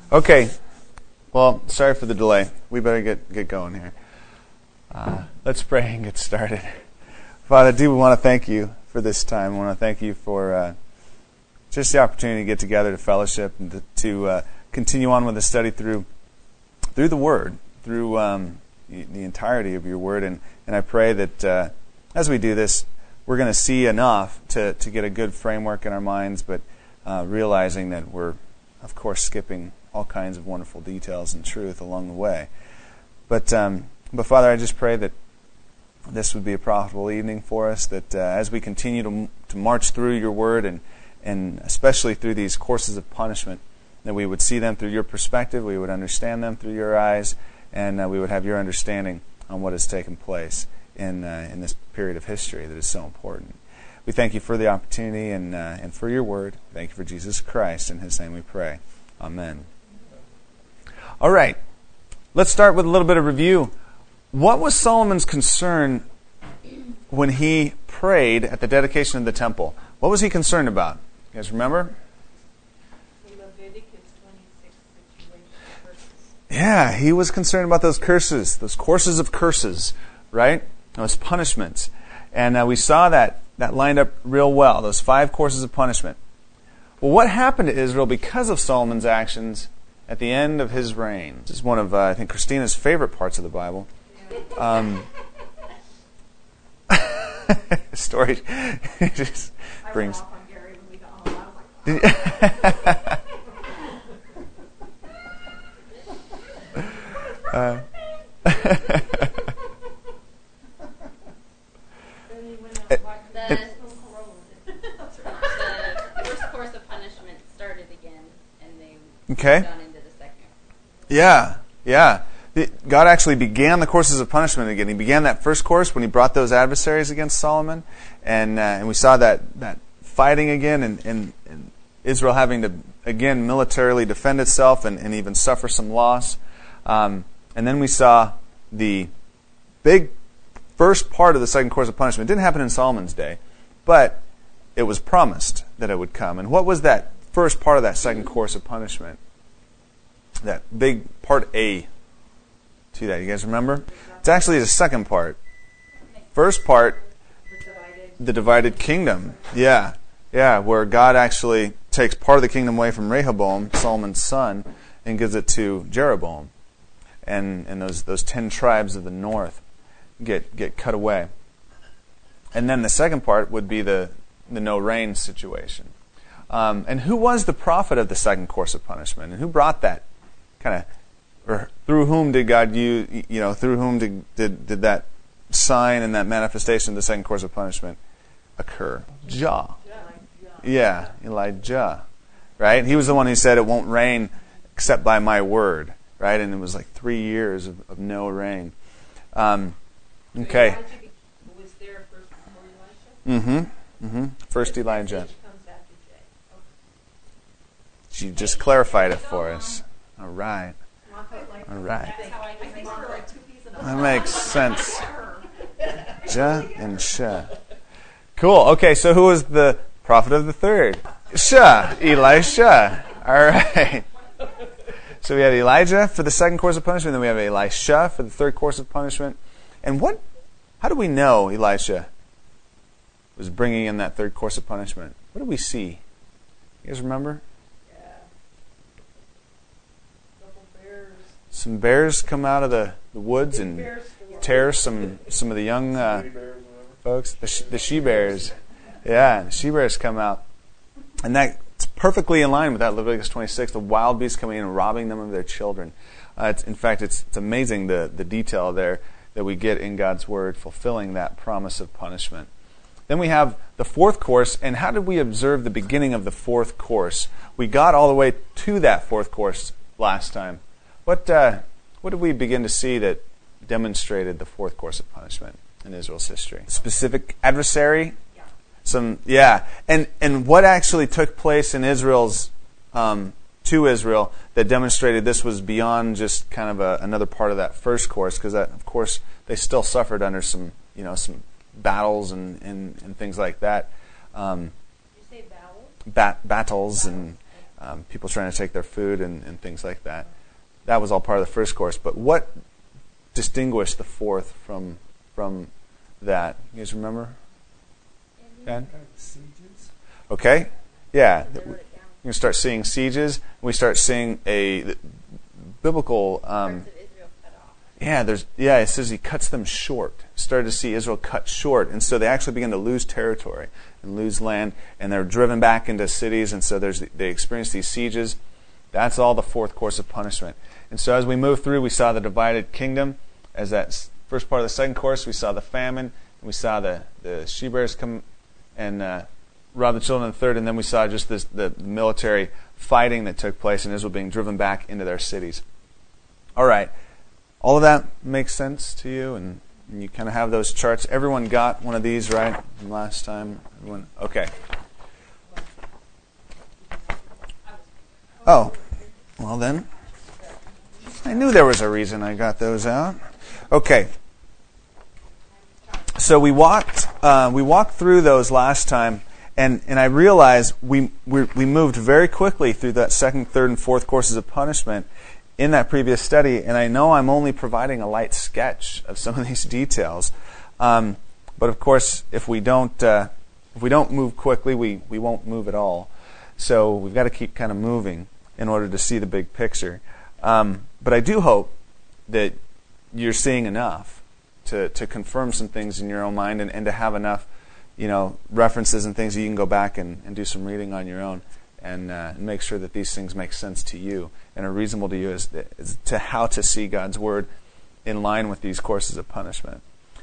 Okay. Well, sorry for the delay. We better get going here. Let's pray and get started. Father, I do want to thank you for this time. I want to thank you for just the opportunity to get together to fellowship and to continue on with the study through the Word, through the entirety of your Word. And I pray that as we do this, we're going to see enough to get a good framework in our minds, but realizing that we're, of course, skipping all kinds of wonderful details and truth along the way. But Father, I just pray that this would be a profitable evening for us, that as we continue to march through your Word and especially through these courses of punishment, that we would see them through your perspective, we would understand them through your eyes, and we would have your understanding on what has taken place in this period of history that is so important. We thank you for the opportunity and for your Word. Thank you for Jesus Christ. In His name we pray. Amen. All right. Let's start with a little bit of review. What was Solomon's concern when he prayed at the dedication of the temple? What was he concerned about? You guys remember? Leviticus 26 situation curses. Yeah, he was concerned about those curses, those courses of curses, right? Those punishments. And we saw that lined up real well, those 5 courses of punishment. Well, what happened to Israel because of Solomon's actions at the end of his reign? This is one of, I think, Christina's favorite parts of the Bible. Story just brings. I went off on Gary when we got home. I was The first course of punishment started again, and they Okay. gone into the second. Yeah. God actually began the courses of punishment again. He began that first course when he brought those adversaries against Solomon, and we saw that fighting again, and Israel having to again militarily defend itself and even suffer some loss. And then we saw the big first part of the second course of punishment. It didn't happen in Solomon's day, but it was promised that it would come. And what was that first part of that second course of punishment? That big part A to that. You guys remember? It's actually the second part. First part, the divided kingdom. Yeah, where God actually takes part of the kingdom away from Rehoboam, Solomon's son, and gives it to Jeroboam. And those 10 tribes of the north get cut away. And then the second part would be the no rain situation. And who was the prophet of the second course of punishment? And who brought that or through whom did God use, through whom did that sign and that manifestation of the second course of punishment occur? Elijah. Right? He was the one who said it won't rain except by my word. Right? And it was like 3 years of no rain. Okay. Elijah was there first before Elisha? First Elijah. Comes after Jay. She just clarified it for us. All right. That makes sense. Ja and Sha. Cool. Okay, so who was the prophet of the third? Elisha. All right. So we had Elijah for the second course of punishment, then we have Elisha for the third course of punishment. And how do we know Elisha was bringing in that third course of punishment? What do we see? You guys remember? Some bears come out of the woods and tear some of the young folks. The she-bears. Yeah, the she-bears come out. And that's perfectly in line with that Leviticus 26, the wild beasts coming in and robbing them of their children. In fact, it's amazing the detail there that we get in God's Word fulfilling that promise of punishment. Then we have the fourth course, and how did we observe the beginning of the fourth course? We got all the way to that fourth course last time. What did we begin to see that demonstrated the fourth course of punishment in Israel's history? Specific adversary? And what actually took place in Israel's to Israel that demonstrated this was beyond just kind of another part of that first course, because of course they still suffered under some battles and things like that. Did you say battles? Battles and people trying to take their food and things like that. That was all part of the first course. But what distinguished the fourth from that? You guys remember? Dan? Sieges. Okay. Yeah. You're going to start seeing sieges. We start seeing a biblical... Parts of Israel cut off. It says he cuts them short. Started to see Israel cut short. And so they actually begin to lose territory and lose land. And they're driven back into cities. And so they experience these sieges. That's all the fourth course of punishment. And so as we move through, we saw the divided kingdom. As that first part of the second course, we saw the famine. And we saw the she-bears come and rob the children of the third. And then we saw just the military fighting that took place and Israel being driven back into their cities. All right. All of that makes sense to you? And you kind of have those charts. Everyone got one of these, right? From last time? Everyone? Okay. Oh. Well then. I knew there was a reason I got those out. Okay. So we walked through those last time, and I realized we moved very quickly through that second, third, and fourth courses of punishment in that previous study, and I know I'm only providing a light sketch of some of these details. But of course, if we don't move quickly, we won't move at all. So we've got to keep kind of moving in order to see the big picture. But I do hope that you're seeing enough to confirm some things in your own mind and to have enough, references and things that you can go back and do some reading on your own and make sure that these things make sense to you and are reasonable to you as to how to see God's Word in line with these courses of punishment.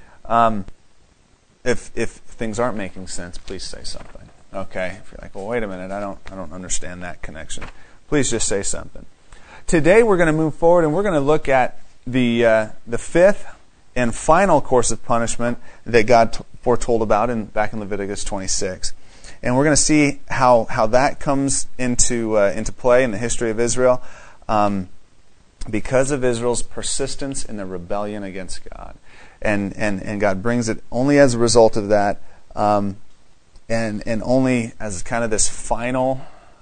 If things aren't making sense, please say something. Okay? If you're like, well, wait a minute, I don't understand that connection. Please just say something. Today we're going to move forward and we're going to look at the fifth and final course of punishment that God foretold about back in Leviticus 26. And we're going to see how that comes into play in the history of Israel because of Israel's persistence in the rebellion against God. And God brings it only as a result of that and only as kind of this final,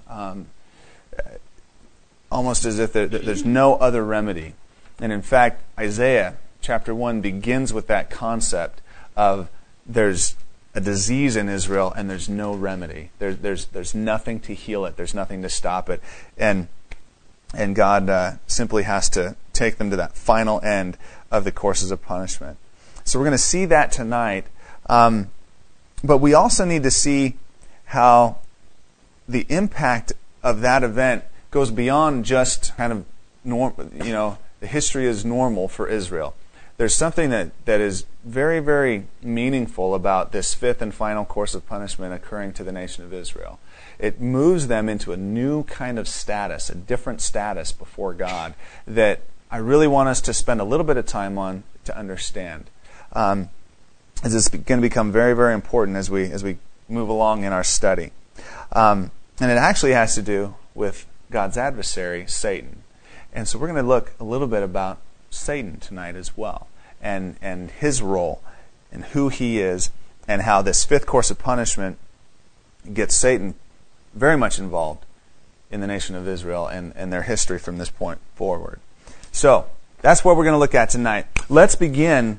almost as if there's no other remedy. And in fact, Isaiah chapter 1 begins with that concept of there's a disease in Israel and there's no remedy. There's nothing to heal it. There's nothing to stop it. And God simply has to take them to that final end of the courses of punishment. So we're going to see that tonight. But we also need to see how the impact of that event goes beyond just kind of the history is normal for Israel. There's something that is very, very meaningful about this fifth and final course of punishment occurring to the nation of Israel. It moves them into a new kind of status, a different status before God that I really want us to spend a little bit of time on to understand. As it's going to become very, very important as we move along in our study. And it actually has to do with God's adversary, Satan. And so we're going to look a little bit about Satan tonight as well, and his role, and who he is, and how this fifth course of punishment gets Satan very much involved in the nation of Israel and their history from this point forward. So, that's what we're going to look at tonight. Let's begin,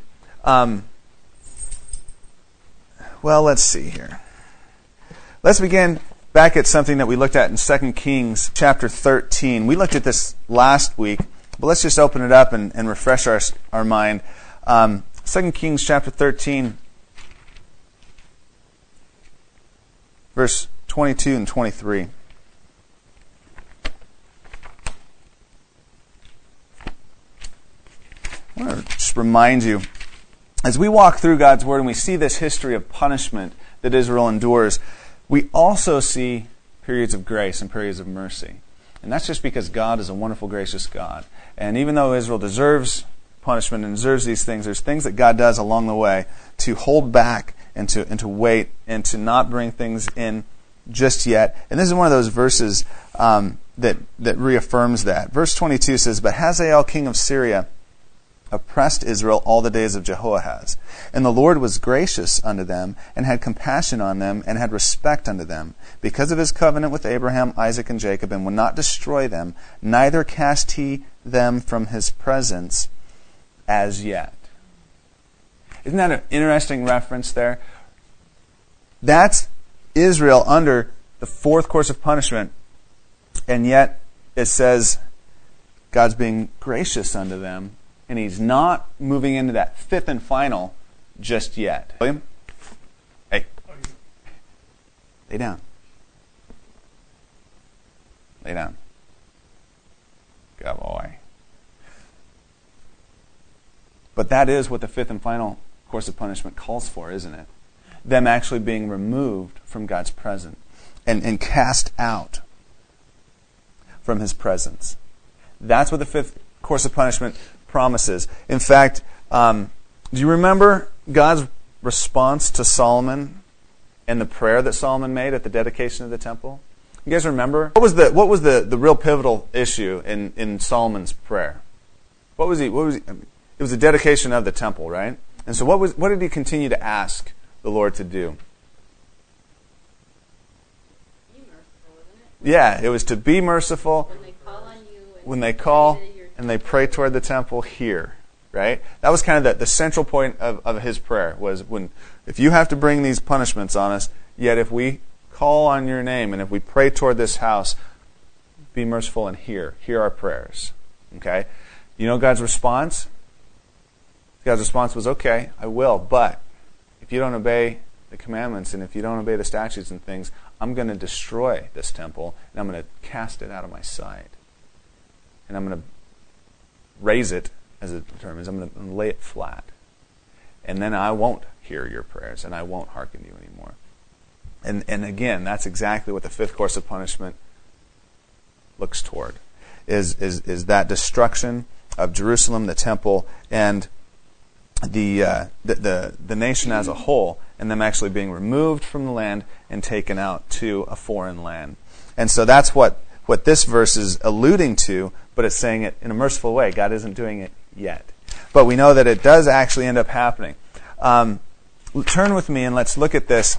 let's see here. Let's begin back at something that we looked at in 2 Kings chapter 13. We looked at this last week, but let's just open it up and refresh our mind. 2 Kings chapter 13, verse 22 and 23. I want to just remind you, as we walk through God's Word and we see this history of punishment that Israel endures, we also see periods of grace and periods of mercy. And that's just because God is a wonderful, gracious God. And even though Israel deserves punishment and deserves these things, there's things that God does along the way to hold back and to wait and to not bring things in just yet. And this is one of those verses that reaffirms that. Verse 22 says, "But Hazael, king of Syria, oppressed Israel all the days of Jehoahaz. And the Lord was gracious unto them, and had compassion on them, and had respect unto them, because of his covenant with Abraham, Isaac, and Jacob, and would not destroy them, neither cast he them from his presence as yet. Isn't that an interesting reference there? That's Israel under the fourth course of punishment, and yet it says God's being gracious unto them, and he's not moving into that fifth and final just yet. William? Hey. Lay down. Lay down. Good boy. But that is what the fifth and final course of punishment calls for, isn't it? Them actually being removed from God's presence and cast out from his presence. That's what the fifth course of punishment promises. In fact, do you remember God's response to Solomon and the prayer that Solomon made at the dedication of the temple? You guys remember? What was the real pivotal issue in Solomon's prayer? What was he? It was the dedication of the temple, right? And so what did he continue to ask the Lord to do? Be merciful, isn't it? Yeah, it was to be merciful. When they call on you. When they call and they pray toward the temple, hear. Right? That was kind of the central point of his prayer, was if you have to bring these punishments on us, yet if we call on your name and if we pray toward this house, be merciful and hear our prayers. Okay? You know God's response? God's response was, okay, I will, but if you don't obey the commandments and if you don't obey the statutes and things, I'm going to destroy this temple and I'm going to cast it out of my sight. And I'm going to raise it, as it determines, I'm going to lay it flat. And then I won't hear your prayers and I won't hearken to you anymore. And again, that's exactly what the fifth course of punishment looks toward, is that destruction of Jerusalem, the temple, and the nation as a whole, and them actually being removed from the land and taken out to a foreign land. And so that's what this verse is alluding to, but it's saying it in a merciful way. God isn't doing it yet. But we know that it does actually end up happening. Turn with me and let's look at this.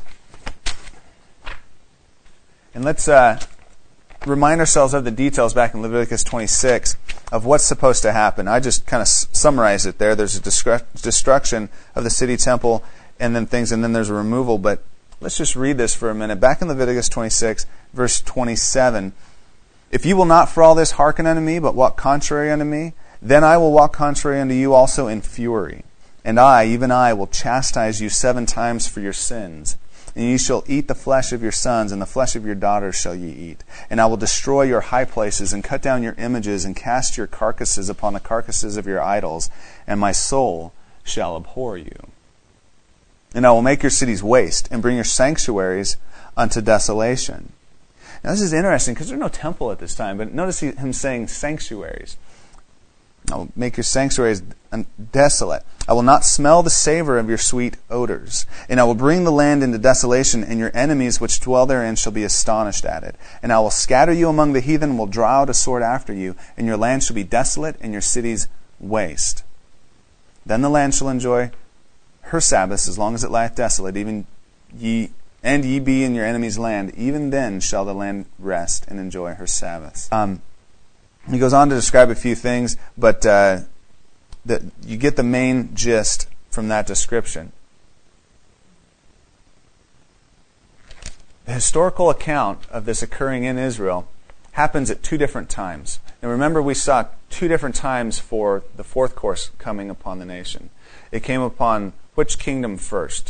And let's remind ourselves of the details back in Leviticus 26 of what's supposed to happen. I just kind of summarized it there. There's a destruction of the city temple and then things, and then there's a removal. But let's just read this for a minute. Back in Leviticus 26, verse 27, if you will not for all this hearken unto me, but walk contrary unto me, then I will walk contrary unto you also in fury. And I, even I, will chastise you 7 times for your sins. And ye shall eat the flesh of your sons, and the flesh of your daughters shall ye eat. And I will destroy your high places, and cut down your images, and cast your carcasses upon the carcasses of your idols, and my soul shall abhor you. And I will make your cities waste, and bring your sanctuaries unto desolation. Now this is interesting, because there's no temple at this time, but notice him saying sanctuaries. I will make your sanctuaries desolate. I will not smell the savor of your sweet odors. And I will bring the land into desolation, and your enemies which dwell therein shall be astonished at it. And I will scatter you among the heathen, and will draw out a sword after you, and your land shall be desolate, and your cities waste. Then the land shall enjoy her Sabbaths as long as it lieth desolate, even ye be in your enemy's land. Even then shall the land rest and enjoy her Sabbaths. He goes on to describe a few things, but you get the main gist from that description. The historical account of this occurring in Israel happens at 2 different times. Now remember, we saw 2 different times for the fourth course coming upon the nation. It came upon which kingdom first?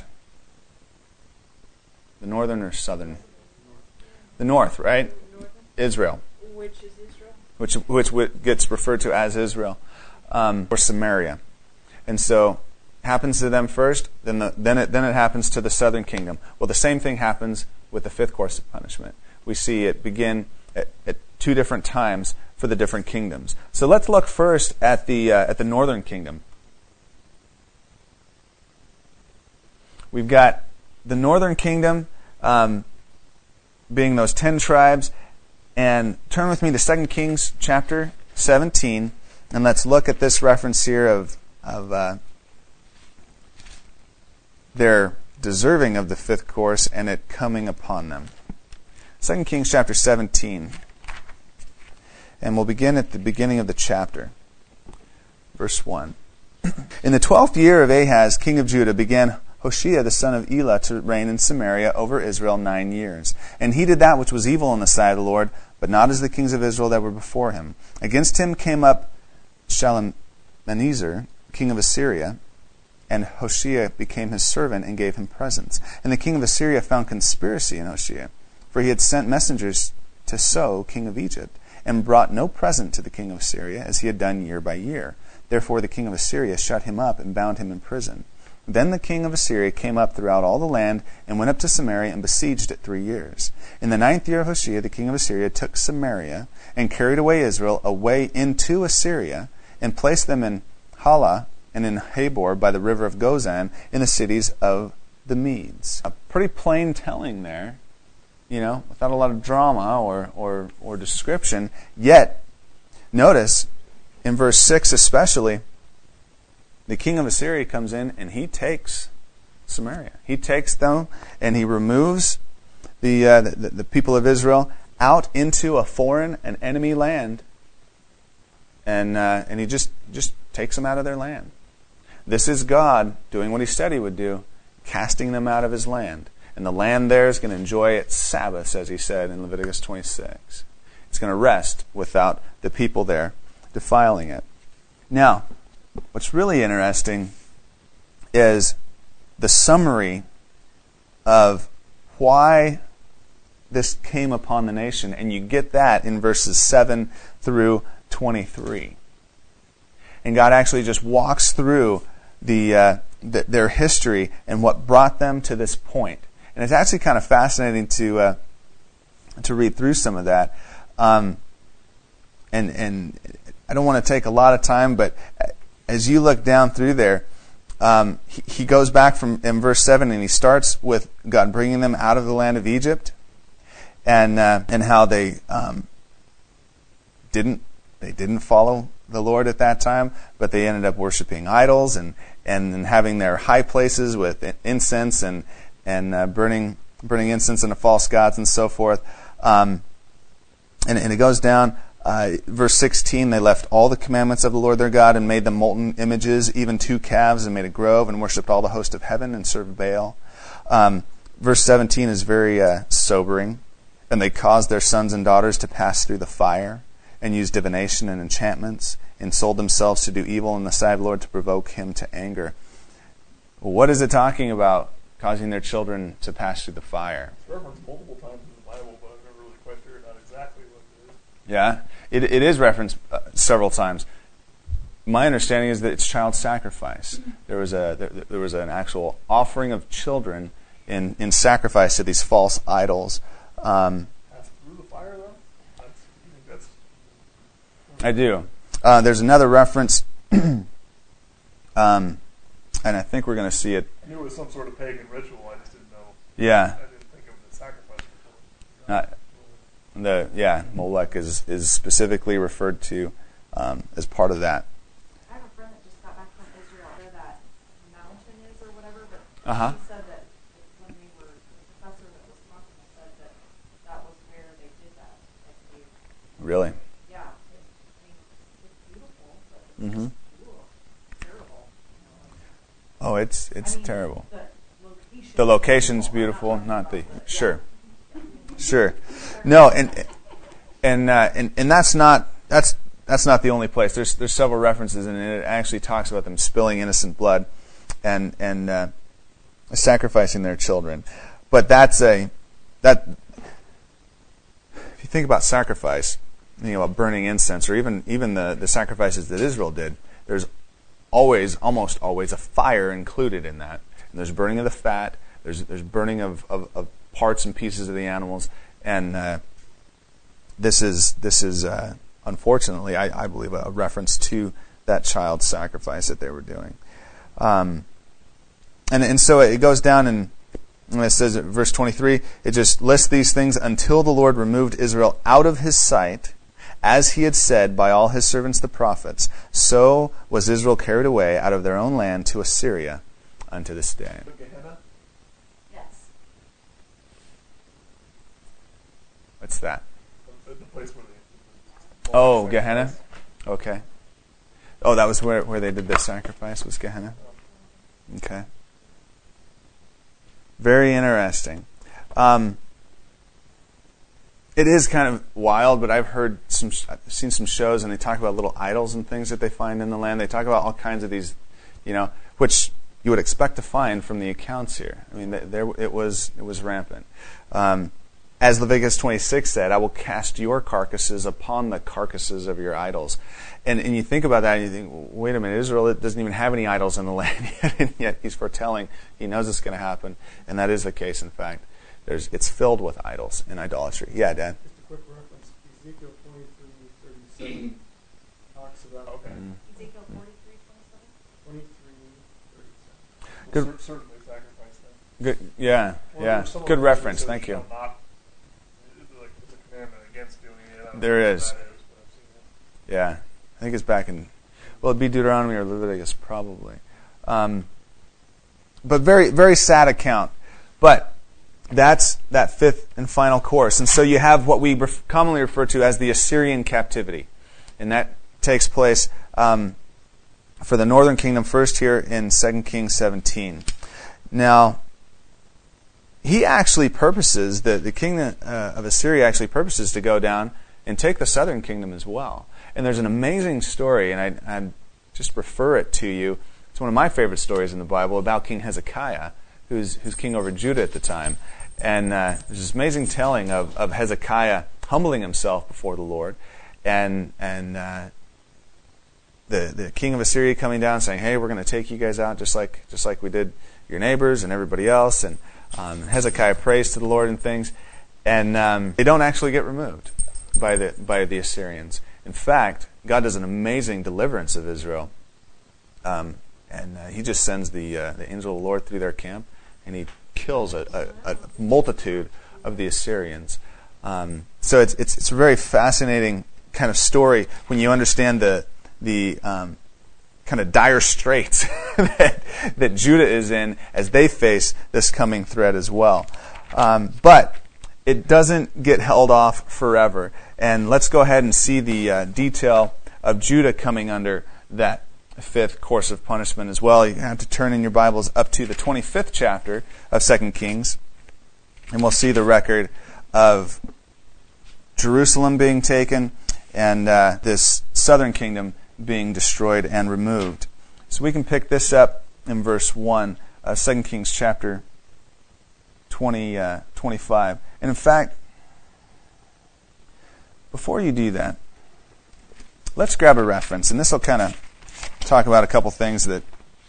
The northern or southern? The north, right? Israel. Which is Israel? Which gets referred to as Israel, or Samaria. And so it happens to them first, then it happens to the southern kingdom. Well, the same thing happens with the fifth course of punishment. We see it begin at 2 different times for the different kingdoms. So let's look first at the northern kingdom. We've got the northern kingdom being those 10 tribes. And turn with me to 2 Kings chapter 17, and let's look at this reference here of their deserving of the fifth course and it coming upon them. 2 Kings chapter 17. And we'll begin at the beginning of the chapter. Verse 1. In the 12th year of Ahaz, king of Judah, began Hoshea the son of Elah to reign in Samaria over Israel 9 years. And he did that which was evil in the sight of the Lord, but not as the kings of Israel that were before him. Against him came up Shalmaneser, king of Assyria, and Hoshea became his servant and gave him presents. And the king of Assyria found conspiracy in Hoshea, for he had sent messengers to So, king of Egypt, and brought no present to the king of Assyria, as he had done year by year. Therefore the king of Assyria shut him up and bound him in prison. Then the king of Assyria came up throughout all the land, and went up to Samaria and besieged it 3 years. In the 9th year of Hoshea, the king of Assyria took Samaria, and carried away Israel away into Assyria, and placed them in Halah and in Habor by the river of Gozan, in the cities of the Medes. A pretty plain telling there, without a lot of drama or description. Yet, notice, in verse 6 especially, the king of Assyria comes in and he takes Samaria. He takes them and he removes the people of Israel out into a foreign and enemy land, and he just takes them out of their land. This is God doing what he said he would do, casting them out of his land. And the land there is going to enjoy its Sabbaths, as he said in Leviticus 26. It's going to rest without the people there defiling it. Now, what's really interesting is the summary of why this came upon the nation. And you get that in verses 7 through 23. And God actually just walks through their history and what brought them to this point. And it's actually kind of fascinating to read through some of that. And I don't want to take a lot of time, but as you look down through there, he goes back in verse 7, and he starts with God bringing them out of the land of Egypt, and how they didn't follow the Lord at that time, but they ended up worshiping idols and having their high places with incense and burning incense unto false gods and so forth. And it goes down, verse 16, they left all the commandments of the Lord their God and made them molten images, even 2 calves, and made a grove, and worshipped all the host of heaven and served Baal. Verse 17 is very sobering. And they caused their sons and daughters to pass through the fire, and used divination and enchantments, and sold themselves to do evil in the sight of the Lord to provoke him to anger. What is it talking about, causing their children to pass through the fire? It's referenced multiple times in the Bible, but I've never really quite figured out exactly what it is. Yeah, it is referenced several times. My understanding is that it's child sacrifice. There was an actual offering of children in sacrifice to these false idols. Pass through the fire, though? That's I do. There's another reference, and I think we're going to see it. I knew it was some sort of pagan ritual. I just didn't know. Yeah. I didn't think of the sacrifice before. Molech is specifically referred to as part of that. I have a friend that just got back from Israel, where that mountain is or whatever, but Uh-huh. she said that when they were, the professor that was talking said that was where they did that. Like Really? yeah, it's beautiful, but Mm-hmm. terrible. Oh, it's I mean, terrible. The The location's beautiful, not the sure. No, and that's not the only place. There's several references, and it actually talks about them spilling innocent blood and sacrificing their children. But if you think about sacrifice, about burning incense, or even the sacrifices that Israel did, there's almost always a fire included in that. And there's burning of the fat. There's burning of parts and pieces of the animals, and this is unfortunately, I believe, a reference to that child sacrifice that they were doing. And so it goes down, and it says at verse 23, it just lists these things until the Lord removed Israel out of his sight, As he had said by all his servants the prophets, so was Israel carried away out of their own land to Assyria unto this day. The Gehenna? Yes. What's that? The place where they... Oh, Gehenna? Okay. Oh, that was where they did the sacrifice, was Gehenna? Okay. Very interesting. It is kind of wild, but I've seen some shows, and they talk about little idols and things that they find in the land. They talk about all kinds of these, which you would expect to find from the accounts here. I mean, it was rampant. As Leviticus 26 said, I will cast your carcasses upon the carcasses of your idols. And you think about that, and you think, wait a minute, Israel doesn't even have any idols in the land yet, and yet he's foretelling, he knows it's going to happen, and that is the case, in fact. It's filled with idols and idolatry. Yeah, Dan? Just a quick reference. Ezekiel 23:37 talks about... Okay. Ezekiel 43:27. 23:37. Good. Certainly sacrifice them. Good. Yeah. Or Yeah. some of Good the reference. says Thank you. shall not- like, there's a commandment against doing it. I don't There know what is. that but I've seen it. Yeah. I think it's back in, it'd be Deuteronomy or Leviticus, probably. But very, very sad account. But that's that fifth and final course. And so you have what we commonly refer to as the Assyrian captivity. And that takes place for the northern kingdom first here in 2 Kings 17. Now, he actually purposes, the king of Assyria actually purposes to go down and take the southern kingdom as well. And there's an amazing story, and I'd just refer it to you. It's one of my favorite stories in the Bible about King Hezekiah, who's king over Judah at the time. And there's this amazing telling of Hezekiah humbling himself before the Lord, and the king of Assyria coming down saying, "Hey, we're going to take you guys out just like we did your neighbors and everybody else." And Hezekiah prays to the Lord and things, and they don't actually get removed by the Assyrians. In fact, God does an amazing deliverance of Israel, and He just sends the angel of the Lord through their camp, and He kills a multitude of the Assyrians. So it's a very fascinating kind of story when you understand the kind of dire straits that Judah is in as they face this coming threat as well. But it doesn't get held off forever. And let's go ahead and see the detail of Judah coming under that fifth course of punishment as well. You have to turn in your Bibles up to the 25th chapter of 2 Kings, and we'll see the record of Jerusalem being taken and this southern kingdom being destroyed and removed. So we can pick this up in verse 1 of 2 Kings chapter 25. And in fact, before you do that, let's grab a reference, and this will kind of talk about a couple things that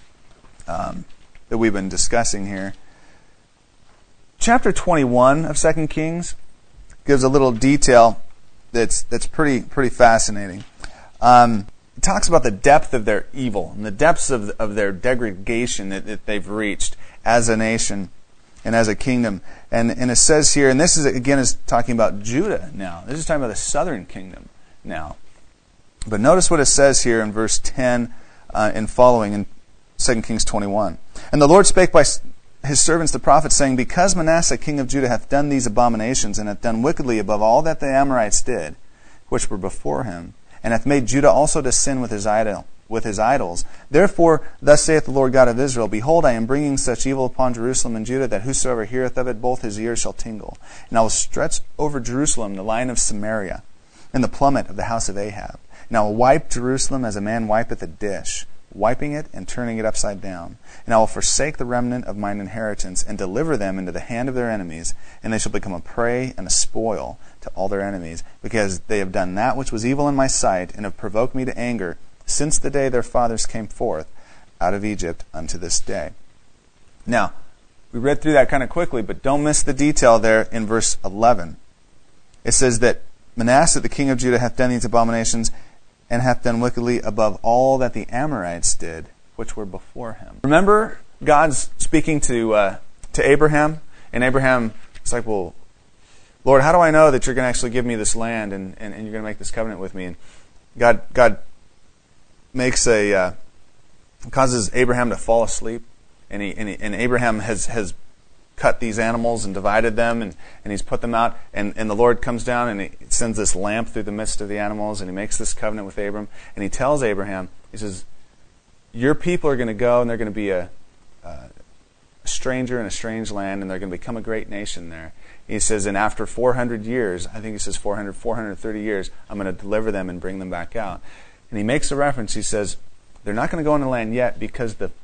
we've been discussing here. Chapter 21 of 2 Kings gives a little detail that's pretty fascinating. It talks about the depth of their evil and the depths of their degradation that they've reached as a nation and as a kingdom. And it says here, and this is talking about Judah now. This is talking about the southern kingdom now. But notice what it says here in verse 10 and following in 2 Kings 21. And the Lord spake by his servants the prophets, saying, Because Manasseh king of Judah hath done these abominations, and hath done wickedly above all that the Amorites did, which were before him, and hath made Judah also to sin with his idols. Therefore, thus saith the Lord God of Israel, Behold, I am bringing such evil upon Jerusalem and Judah, that whosoever heareth of it, both his ears shall tingle. And I will stretch over Jerusalem the line of Samaria, and the plummet of the house of Ahab. And I will wipe Jerusalem as a man wipeth a dish, wiping it and turning it upside down. And I will forsake the remnant of mine inheritance, and deliver them into the hand of their enemies, and they shall become a prey and a spoil to all their enemies, because they have done that which was evil in my sight, and have provoked me to anger, since the day their fathers came forth out of Egypt unto this day. Now, we read through that kind of quickly, but don't miss the detail there in verse 11. It says that Manasseh, the king of Judah, hath done these abominations, and hath done wickedly above all that the Amorites did, which were before him. Remember God's speaking to Abraham, and Abraham is like, well, Lord, how do I know that you're going to actually give me this land and you're going to make this covenant with me? And God makes causes Abraham to fall asleep, and Abraham has cut these animals and divided them, and he's put them out, and the Lord comes down and he sends this lamp through the midst of the animals, and he makes this covenant with Abram, and he tells Abraham, he says, your people are going to go, and they're going to be a stranger in a strange land, and they're going to become a great nation there. He says, and after 400 years, I think he says 430 years, I'm going to deliver them and bring them back out. And he makes a reference, he says, they're not going to go into the land yet because I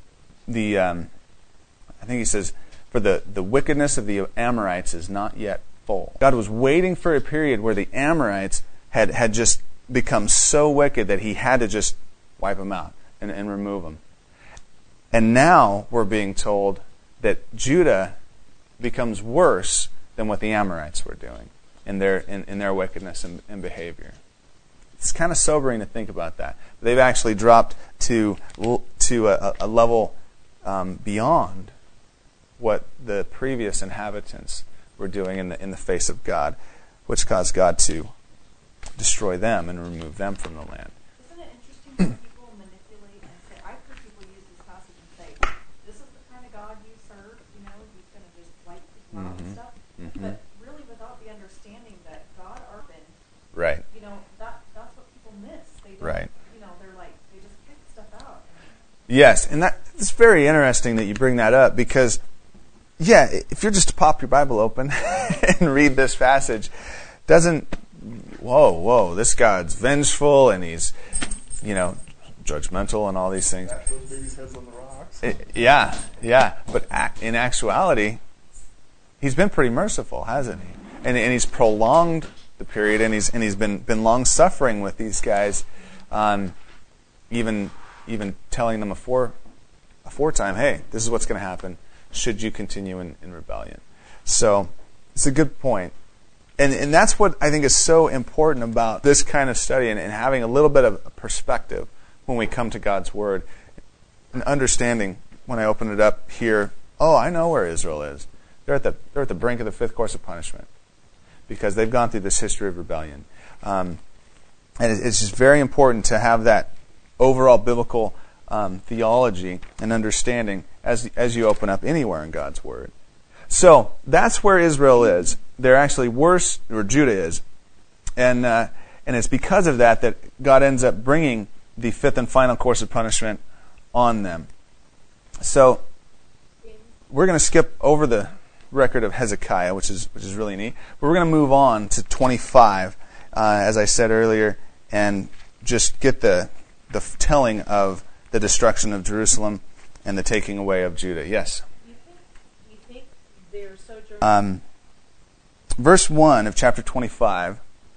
think he says, for the wickedness of the Amorites is not yet full. God was waiting for a period where the Amorites had just become so wicked that he had to just wipe them out and remove them. And now we're being told that Judah becomes worse than what the Amorites were doing in their wickedness and behavior. It's kind of sobering to think about that. They've actually dropped to a level beyond what the previous inhabitants were doing in the face of God, which caused God to destroy them and remove them from the land. Isn't it interesting when people manipulate and say, I've heard people use this passage and say, this is the kind of God you serve, he's going to just wipe people out and stuff. Mm-hmm. But really without the understanding that God opened, Right. That's what people miss. They don't, Right. they're like, they just pick stuff out. Yes, and it's very interesting that you bring that up because, yeah, if you're just to pop your Bible open and read this passage, whoa, this God's vengeful and he's, judgmental and all these things. Bash those babies' heads on the rocks. Yeah. But in actuality, he's been pretty merciful, hasn't he? And he's prolonged the period, and he's been long suffering with these guys, even telling them aforetime, hey, this is what's going to happen should you continue in rebellion. So it's a good point. And that's what I think is so important about this kind of study and having a little bit of perspective when we come to God's Word. And understanding, when I open it up here, I know where Israel is. They're at the brink of the fifth course of punishment because they've gone through this history of rebellion. And it's just very important to have that overall biblical theology and understanding as you open up anywhere in God's Word. So that's where Israel is. They're actually worse, or Judah is, and it's because of that God ends up bringing the fifth and final course of punishment on them. So we're going to skip over the record of Hezekiah, which is really neat, but we're going to move on to 25, as I said earlier, and just get the telling of the destruction of Jerusalem and the taking away of Judah. Yes. You think their sojourn? Verse 1 of chapter 25.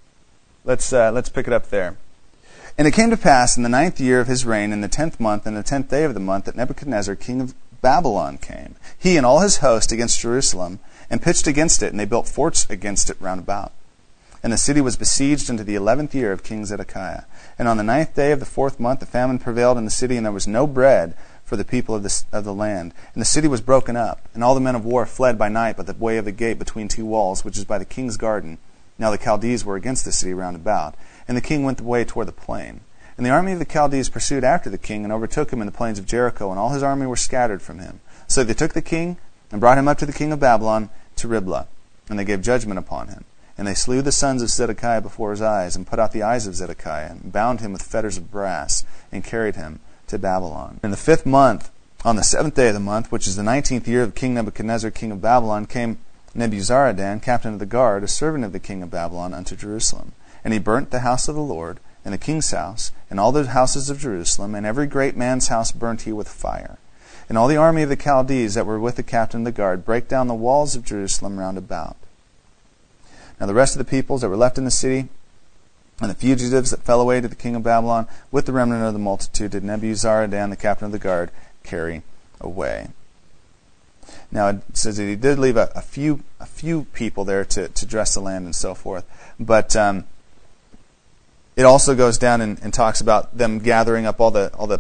Let's pick it up there. And it came to pass in the 9th year of his reign, in the 10th month, and the 10th day of the month, that Nebuchadnezzar, king of Babylon, came, he and all his host, against Jerusalem, and pitched against it, and they built forts against it round about. And the city was besieged unto the 11th year of King Zedekiah. And on the 9th day of the 4th month, the famine prevailed in the city, and there was no bread for the people of the land. And the city was broken up, and all the men of war fled by night by the way of the gate between two walls, which is by the king's garden. Now the Chaldees were against the city round about. And the king went the way toward the plain. And the army of the Chaldees pursued after the king, and overtook him in the plains of Jericho, and all his army were scattered from him. So they took the king, and brought him up to the king of Babylon, to Riblah. And they gave judgment upon him. And they slew the sons of Zedekiah before his eyes, and put out the eyes of Zedekiah, and bound him with fetters of brass, and carried him to Babylon. In the 5th month, on the 7th day of the month, which is the 19th year of King Nebuchadnezzar, king of Babylon, came Nebuzaradan, captain of the guard, a servant of the king of Babylon, unto Jerusalem. And he burnt the house of the Lord, and the king's house, and all the houses of Jerusalem, and every great man's house burnt he with fire. And all the army of the Chaldees that were with the captain of the guard brake down the walls of Jerusalem round about. Now the rest of the peoples that were left in the city, and the fugitives that fell away to the king of Babylon, with the remnant of the multitude, did Nebuzaradan, the captain of the guard, carry away. Now it says that he did leave a few people there to dress the land and so forth, but it also goes down and talks about them gathering up all the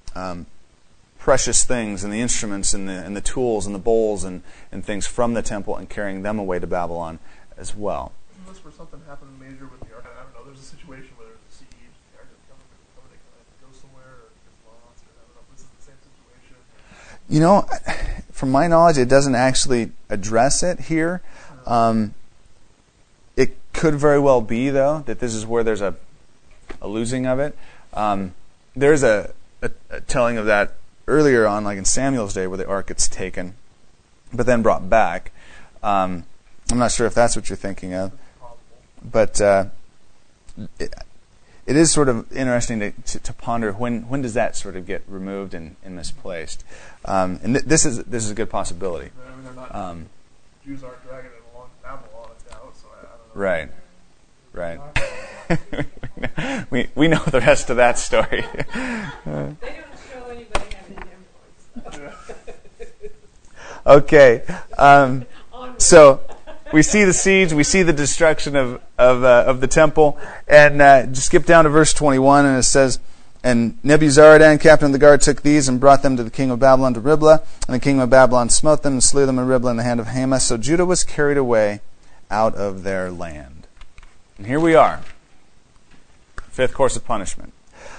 precious things and the instruments and the tools and the bowls and things from the temple and carrying them away to Babylon as well. Unless for something happened major with the ark, I don't know. There's a situation where there's a siege, the ark is coming, somebody kind of goes somewhere or gets lost, or I don't know if this is the same situation. You know, from my knowledge, it doesn't actually address it here. It could very well be, though, that this is where there's a losing of it. There's a telling of that earlier on, like in Samuel's day, where the ark gets taken, but then brought back. I'm not sure if that's what you're thinking of, but it is sort of interesting to ponder when does that sort of get removed and misplaced. And this is a good possibility. I mean, they're not, Jews aren't dragging it along to Babylon now, so I don't know. Right. We know the rest of that story. They don't show anybody having influence. Okay, so we see the siege, we see the destruction of the temple, and just skip down to verse 21, and it says, "And Nebuzaradan, captain of the guard, took these and brought them to the king of Babylon to Riblah, and the king of Babylon smote them and slew them in Riblah in the hand of Hamath. So Judah was carried away out of their land." And here we are, fifth course of punishment.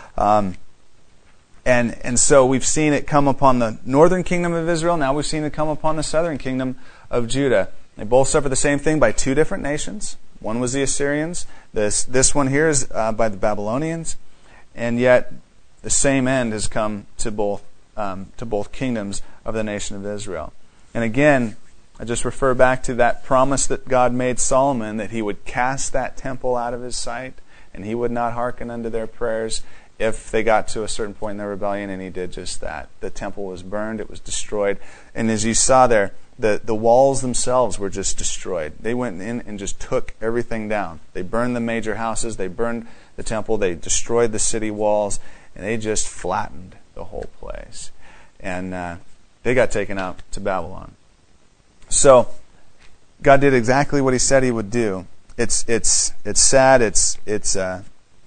And so we've seen it come upon the northern kingdom of Israel. Now we've seen it come upon the southern kingdom of Judah. They both suffer the same thing by two different nations. One was the Assyrians. This one here is by the Babylonians. And yet the same end has come to both kingdoms of the nation of Israel. And again, I just refer back to that promise that God made Solomon, that he would cast that temple out of his sight, and he would not hearken unto their prayers if they got to a certain point in their rebellion, and he did just that. The temple was burned, it was destroyed. And as you saw there, the walls themselves were just destroyed. They went in and just took everything down. They burned the major houses, they burned the temple, they destroyed the city walls, and they just flattened the whole place. And they got taken out to Babylon. So God did exactly what he said he would do. It's sad, it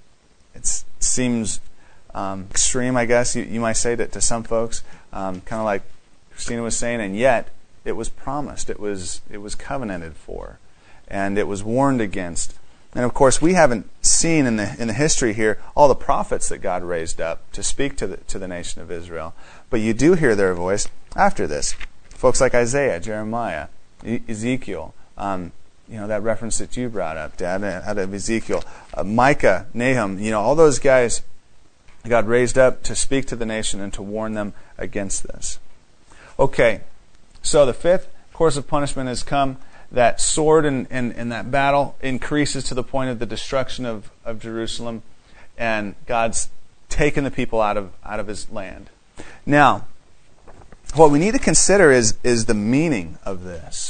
seems extreme, I guess you might say, to some folks, kind of like Christina was saying, and yet it was promised, it was covenanted for, and it was warned against. And of course, we haven't seen in the history here all the prophets that God raised up to speak to the nation of Israel, but you do hear their voice after this. Folks like Isaiah, Jeremiah, Ezekiel, that reference that you brought up, Dad, out of Ezekiel, Micah, Nahum, all those guys God raised up to speak to the nation and to warn them against this. Okay, so the fifth course of punishment has come. That sword and that battle increases to the point of the destruction of Jerusalem, and God's taken the people out of his land. Now, what we need to consider is the meaning of this.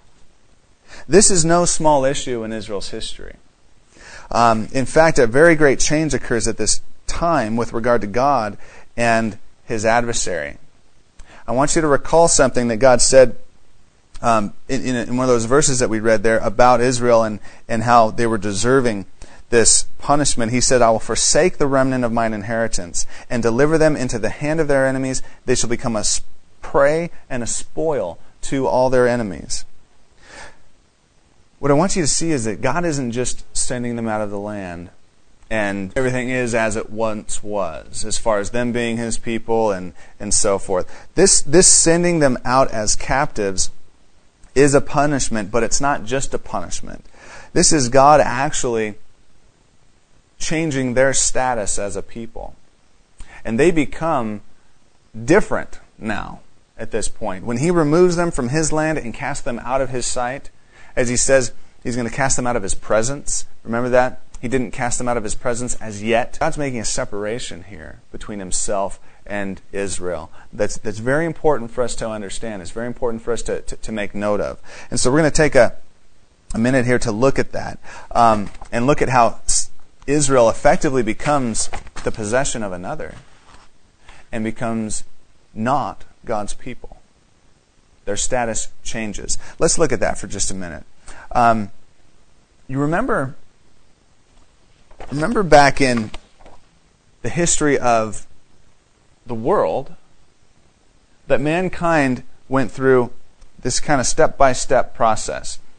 This is no small issue in Israel's history. In fact, a very great change occurs at this time with regard to God and his adversary. I want you to recall something that God said in one of those verses that we read there about Israel and how they were deserving this punishment. He said, "I will forsake the remnant of mine inheritance and deliver them into the hand of their enemies. They shall become a prey and a spoil to all their enemies." What I want you to see is that God isn't just sending them out of the land and everything is as it once was, as far as them being his people and so forth. This sending them out as captives is a punishment, but it's not just a punishment. This is God actually changing their status as a people. And they become different now at this point. When he removes them from his land and casts them out of his sight, as he says, he's going to cast them out of his presence. Remember that? He didn't cast them out of his presence as yet. God's making a separation here between himself and Israel. That's very important for us to understand. It's very important for us to make note of. And so we're going to take a minute here to look at that and look at how Israel effectively becomes the possession of another and becomes not God's people. Their status changes. Let's look at that for just a minute. You remember back in the history of the world that mankind went through this kind of step-by-step process.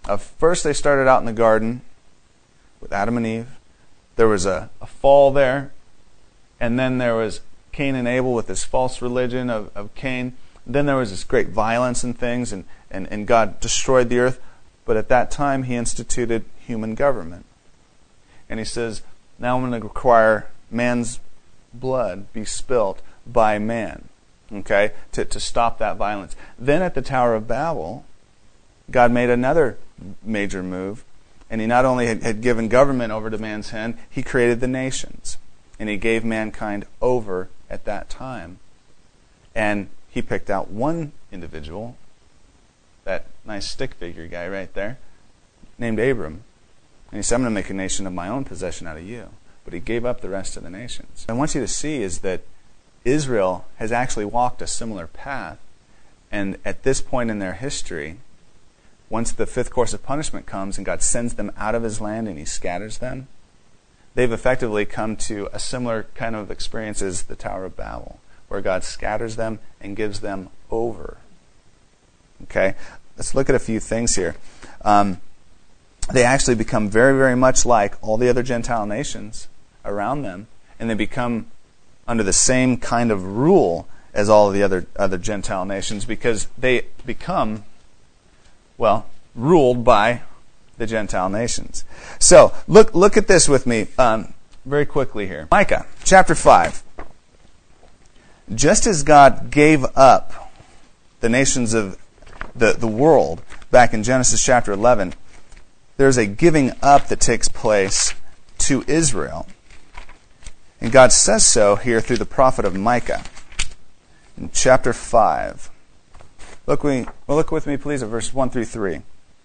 First, they started out in the garden with Adam and Eve. There was a fall there. And then there was Cain and Abel with this false religion of Cain. Then there was this great violence and things, and God destroyed the earth. But at that time, he instituted human government. And he says, now I'm going to require man's blood be spilt by man, okay, to stop that violence. Then at the Tower of Babel, God made another major move. And he not only had given government over to man's hand, he created the nations. And he gave mankind over at that time. And he picked out one individual, that nice stick figure guy right there, named Abram. And he said, I'm going to make a nation of my own possession out of you. But he gave up the rest of the nations. I want you to see is that Israel has actually walked a similar path. And at this point in their history, once the fifth course of punishment comes and God sends them out of his land and he scatters them, they've effectively come to a similar kind of experience as the Tower of Babel, where God scatters them and gives them over. Okay? Let's look at a few things here. They actually become very, very much like all the other Gentile nations around them, and they become under the same kind of rule as all of the other Gentile nations, because they become, well, ruled by the Gentile nations. So, look at this with me very quickly here. Micah, chapter 5. Just as God gave up the nations of the world back in Genesis chapter 11, there's a giving up that takes place to Israel. And God says so here through the prophet of Micah in chapter 5. Look with me, please, at verse 1 through 3.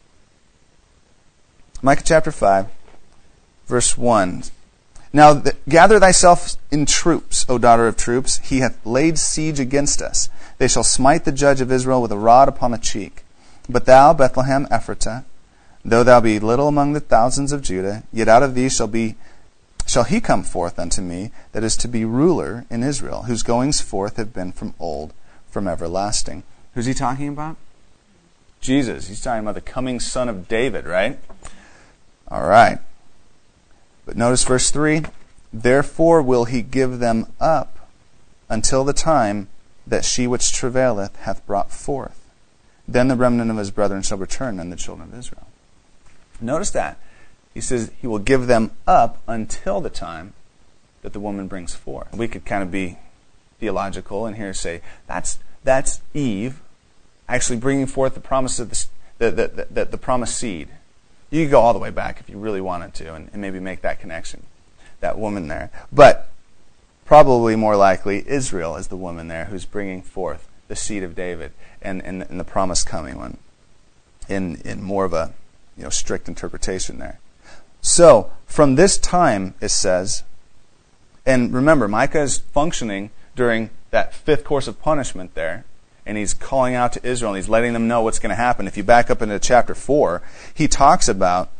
Micah chapter 5, verse 1. Now gather thyself in troops, O daughter of troops. He hath laid siege against us. They shall smite the judge of Israel with a rod upon the cheek. But thou, Bethlehem Ephratah, though thou be little among the thousands of Judah, yet out of thee shall he come forth unto me, that is to be ruler in Israel, whose goings forth have been from old, from everlasting. Who's he talking about? Jesus. He's talking about the coming son of David, right? All right. But notice verse 3. Therefore will he give them up until the time that she which travaileth hath brought forth. Then the remnant of his brethren shall return, and the children of Israel. Notice that. He says he will give them up until the time that the woman brings forth. We could kind of be theological and here say, that's Eve actually bringing forth the promise of the promised seed. You could go all the way back if you really wanted to and maybe make that connection, that woman there. But probably more likely, Israel is the woman there who's bringing forth the seed of David and the promise coming one in more of a strict interpretation there. So, from this time, it says, and remember, Micah is functioning during that fifth course of punishment there, and he's calling out to Israel, and he's letting them know what's going to happen. If you back up into chapter 4, he talks about,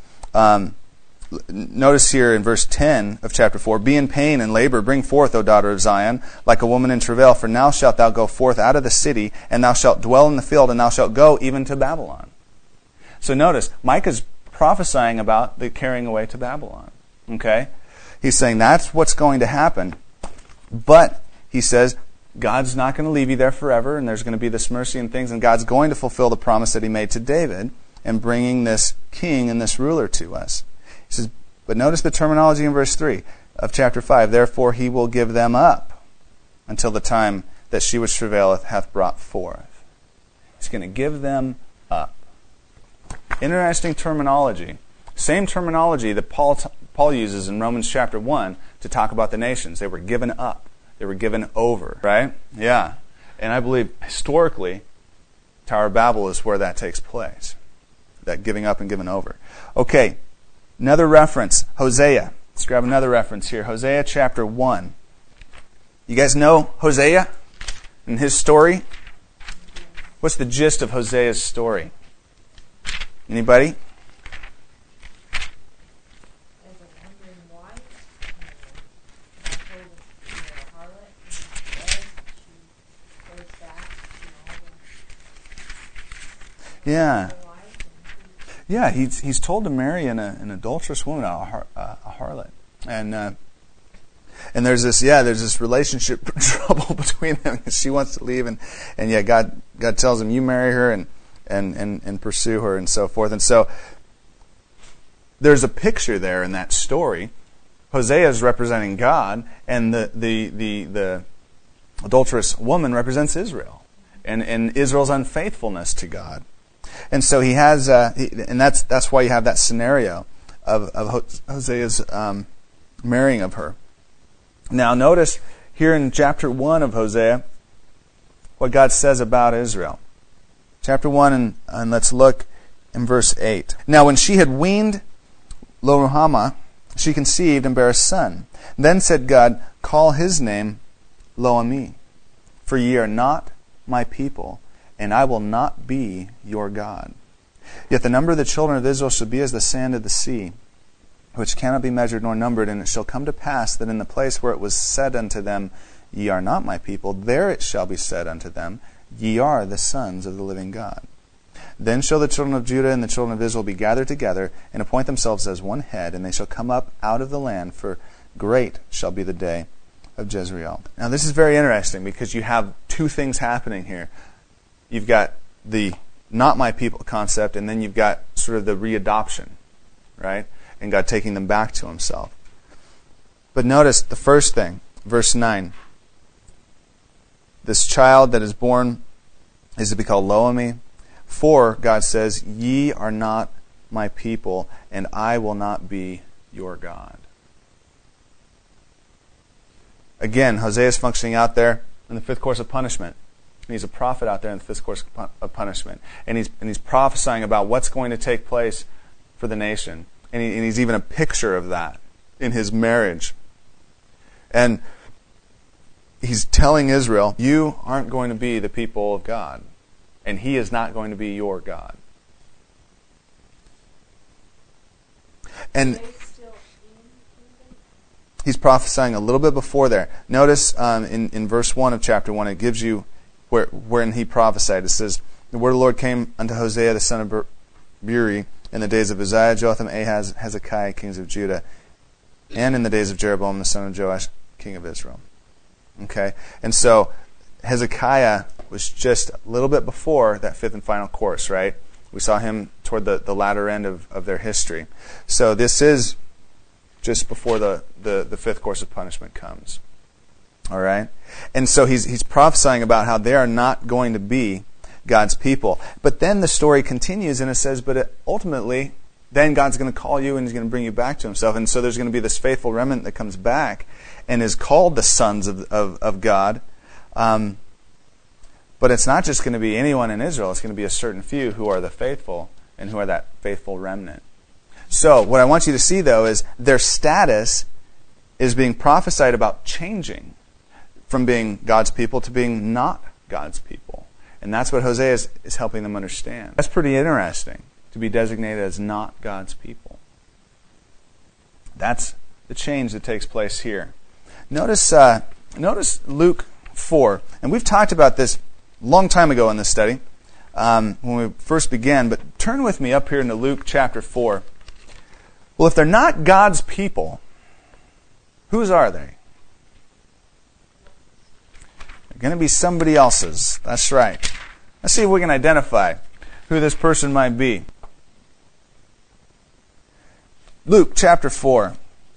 notice here in verse 10 of chapter 4, be in pain and labor, bring forth, O daughter of Zion, like a woman in travail, for now shalt thou go forth out of the city, and thou shalt dwell in the field, and thou shalt go even to Babylon. So notice, Micah's prophesying about the carrying away to Babylon. Okay? He's saying that's what's going to happen. But, he says, God's not going to leave you there forever, and there's going to be this mercy and things, and God's going to fulfill the promise that he made to David and bringing this king and this ruler to us. He says, but notice the terminology in verse 3 of chapter 5. Therefore he will give them up until the time that she which travaileth hath brought forth. He's going to give them up. Interesting terminology. Same terminology that Paul uses in Romans chapter 1 to talk about the nations. They were given up. They were given over, right? Yeah. And I believe historically, Tower of Babel is where that takes place. That giving up and giving over. Okay. Another reference. Hosea. Let's grab another reference here. Hosea chapter 1. You guys know Hosea and his story? What's the gist of Hosea's story? Anybody? Yeah. Yeah, he's told to marry an adulterous woman, a harlot, and there's this relationship trouble between them. She wants to leave, and yet God tells him, you marry her and pursue her and so forth. And so there's a picture there in that story. Hosea is representing God, and the adulterous woman represents Israel, and Israel's unfaithfulness to God. And so he has, and that's why you have that scenario of Hosea's marrying of her. Now notice here in chapter 1 of Hosea what God says about Israel. Chapter 1, and let's look in verse 8. Now when she had weaned Lo-ruhamah, she conceived and bare a son. Then said God, call his name Lo-ammi, for ye are not my people, and I will not be your God. Yet the number of the children of Israel shall be as the sand of the sea, which cannot be measured nor numbered. And it shall come to pass that in the place where it was said unto them, ye are not my people, there it shall be said unto them, ye are the sons of the living God. Then shall the children of Judah and the children of Israel be gathered together, and appoint themselves as one head, and they shall come up out of the land, for great shall be the day of Jezreel. Now this is very interesting, because you have two things happening here. You've got the not my people concept, and then you've got sort of the readoption, right? And God taking them back to himself. But notice the first thing, verse 9. This child that is born is to be called Lo-ammi. For, God says, ye are not my people, and I will not be your God. Again, Hosea is functioning out there in the fifth course of punishment. He's a prophet out there in the fifth course of punishment. And he's prophesying about what's going to take place for the nation. And he's even a picture of that in his marriage. And he's telling Israel, you aren't going to be the people of God. And he is not going to be your God. And he's prophesying a little bit before there. Notice in verse 1 of chapter 1, it gives you wherein he prophesied. It says, the word of the Lord came unto Hosea the son of Beeri in the days of Uzziah, Jotham, Ahaz, Hezekiah, kings of Judah, and in the days of Jeroboam the son of Joash, king of Israel. Okay? And so Hezekiah was just a little bit before that fifth and final course, right? We saw him toward the latter end of their history. So this is just before the fifth course of punishment comes. All right? And so he's prophesying about how they are not going to be God's people. But then the story continues and it says, but ultimately, then God's going to call you and he's going to bring you back to himself. And so there's going to be this faithful remnant that comes back and is called the sons of God. But it's not just going to be anyone in Israel. It's going to be a certain few who are the faithful and who are that faithful remnant. So what I want you to see, though, is their status is being prophesied about changing from being God's people to being not God's people. And that's what Hosea is helping them understand. That's pretty interesting, to be designated as not God's people. That's the change that takes place here. Notice Luke 4. And we've talked about this a long time ago in this study, when we first began. But turn with me up here into Luke chapter 4. Well, if they're not God's people, whose are they? They're going to be somebody else's. That's right. Let's see if we can identify who this person might be. Luke chapter 4.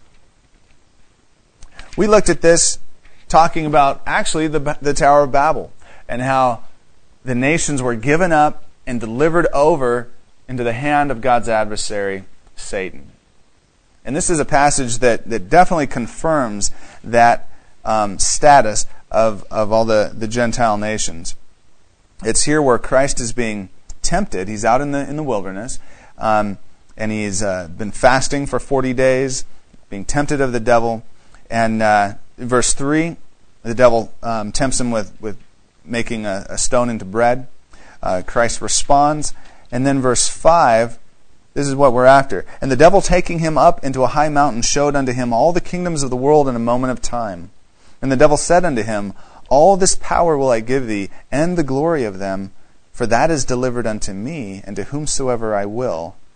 We looked at this talking about actually the Tower of Babel and how the nations were given up and delivered over into the hand of God's adversary, Satan. And this is a passage that definitely confirms that status of all the Gentile nations. It's here where Christ is being tempted. He's out in the wilderness, and he's been fasting for 40 days, being tempted of the devil. And in verse 3, the devil tempts him with making a stone into bread. Christ responds. And then verse 5, this is what we're after. And the devil, taking him up into a high mountain, showed unto him all the kingdoms of the world in a moment of time. And the devil said unto him, all this power will I give thee, and the glory of them, for that is delivered unto me, and to whomsoever I will.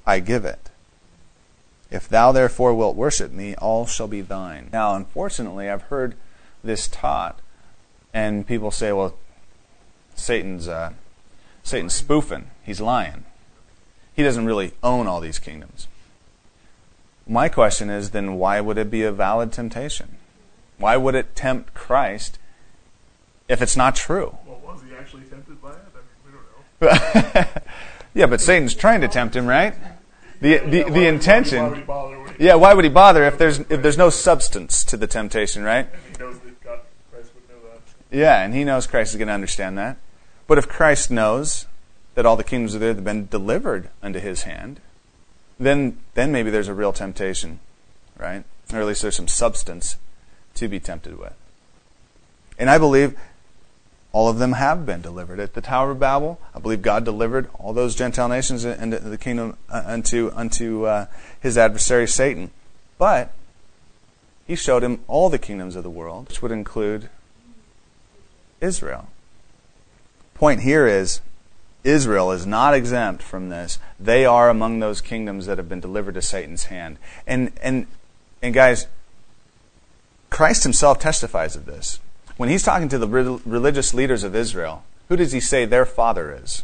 I give it. If thou therefore wilt worship me, all shall be thine. Now, unfortunately, I've heard this taught, and people say, well, Satan's spoofing. He's lying. He doesn't really own all these kingdoms. My question is, then why would it be a valid temptation? Why would it tempt Christ if it's not true? Well, was he actually tempted by it? I mean, we don't know. Yeah, but Satan's trying to tempt him, right? The intention. Why would he bother? Yeah, why would he bother if there's no substance to the temptation, right? And he knows that Christ would know that. Yeah, and he knows Christ is going to understand that. But if Christ knows that all the kingdoms of the earth have been delivered unto his hand, then maybe there's a real temptation, right? Or at least there's some substance to be tempted with. And I believe all of them have been delivered. At the Tower of Babel, I believe God delivered all those Gentile nations into the kingdom unto his adversary Satan. But he showed him all the kingdoms of the world, which would include Israel. Point here is, Israel is not exempt from this. They are among those kingdoms that have been delivered to Satan's hand. And guys, Christ himself testifies of this. When he's talking to the religious leaders of Israel, who does he say their father is?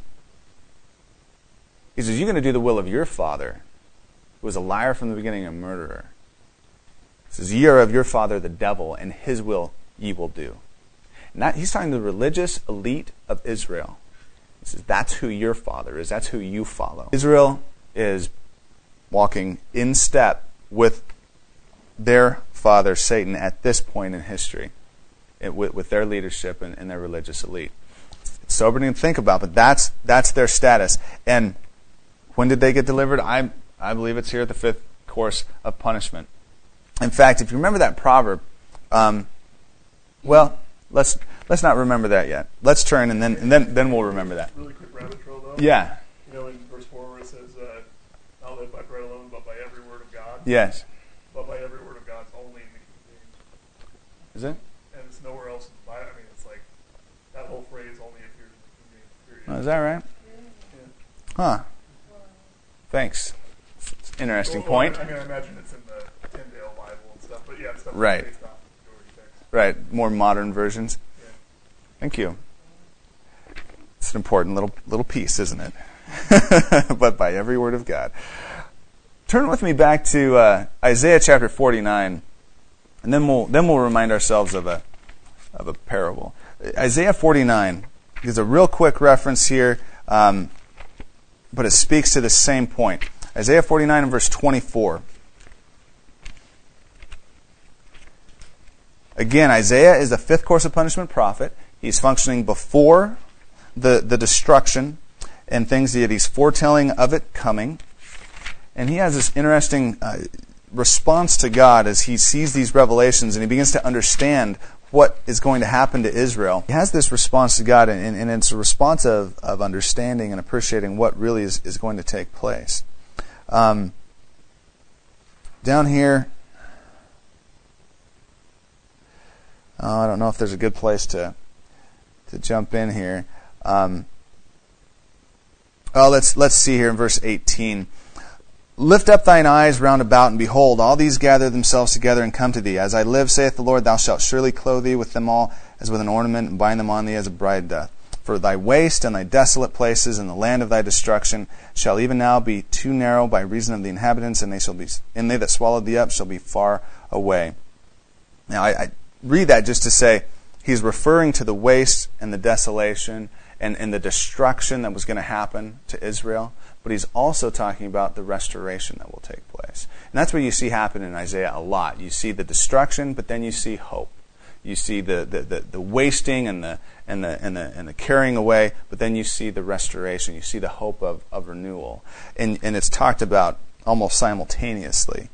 He says, you're going to do the will of your father, who was a liar from the beginning and a murderer. He says, ye are of your father the devil, and his will ye will do. And he's talking to the religious elite of Israel. He says, that's who your father is. That's who you follow. Israel is walking in step with their father, Satan, at this point in history, with their leadership and their religious elite. It's sobering to think about, but that's their status. And when did they get delivered? I believe it's here at the fifth course of punishment. In fact, if you remember that proverb, let's not remember that yet. Let's turn and then we'll remember that. Really quick rabbit trail though. Yeah. You know, in verse 4 where it says, not live by bread alone, but by every word of God. Yes. But by every word of God, it's only in the King James. Is it? And it's nowhere else in the Bible. I mean, it's like that whole phrase only appears in the King James. Period. Oh, is that right? Yeah. Huh. Thanks. Interesting Well, point. I mean, I imagine it's in the Tyndale Bible and stuff, but yeah, it's stuff Right. based off of majority text. Right. More modern versions. Yeah. Thank you. It's an important little piece, isn't it? But by every word of God. Turn with me back to Isaiah chapter 49, and then we'll remind ourselves of a parable. Isaiah 49 is a real quick reference here, but it speaks to the same point. Isaiah 49 and verse 24. Again, Isaiah is the fifth course of punishment prophet. He's functioning before the destruction and things that he's foretelling of it coming. And he has this interesting response to God as he sees these revelations and he begins to understand what is going to happen to Israel. He has this response to God, and it's a response of understanding and appreciating what really is going to take place. Down here, I don't know if there's a good place to jump in here. Let's see here in verse 18. Lift up thine eyes round about, and behold, all these gather themselves together and come to thee. As I live, saith the Lord, thou shalt surely clothe thee with them all as with an ornament, and bind them on thee as a bride doth. For thy waste and thy desolate places and the land of thy destruction shall even now be too narrow by reason of the inhabitants, and they that swallowed thee up shall be far away. Now, I read that just to say he's referring to the waste and the desolation and the destruction that was going to happen to Israel, but he's also talking about the restoration that will take place. And that's what you see happen in Isaiah a lot. You see the destruction, but then you see hope. You see the wasting and the carrying away, but then you see the restoration. You see the hope of renewal. And it's talked about almost simultaneously.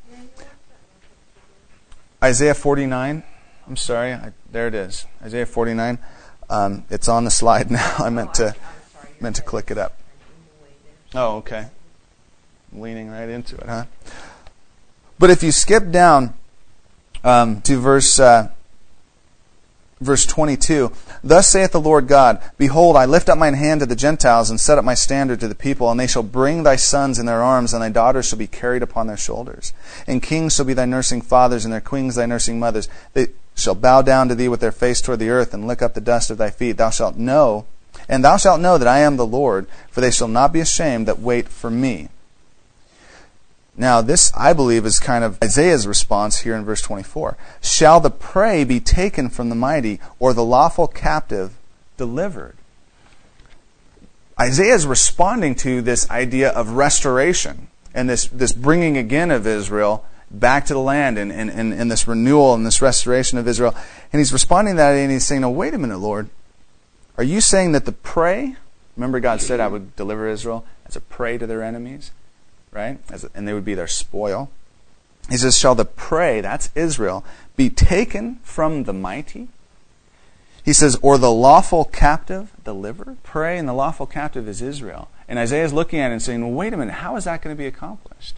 Isaiah 49. I'm sorry. There it is. Isaiah 49. It's on the slide now. I meant to click it up. Oh, okay. I'm leaning right into it, huh? But if you skip down to verse verse 22, "Thus saith the Lord God, Behold, I lift up mine hand to the Gentiles, and set up my standard to the people, and they shall bring thy sons in their arms, and thy daughters shall be carried upon their shoulders. And kings shall be thy nursing fathers, and their queens thy nursing mothers. They shall bow down to thee with their face toward the earth, and lick up the dust of thy feet. Thou shalt know that I am the Lord, for they shall not be ashamed that wait for me." Now, this, I believe, is kind of Isaiah's response here in verse 24. "Shall the prey be taken from the mighty, or the lawful captive delivered?" Isaiah is responding to this idea of restoration and this bringing again of Israel back to the land and this renewal and this restoration of Israel. And he's responding to that, and he's saying, "No, wait a minute, Lord. Are you saying that the prey," remember God said I would deliver Israel as a prey to their enemies? Right? And they would be their spoil. He says, "Shall the prey," that's Israel, "be taken from the mighty?" He says, "Or the lawful captive delivered?" Prey and the lawful captive is Israel. And Isaiah is looking at it and saying, well, wait a minute, how is that going to be accomplished?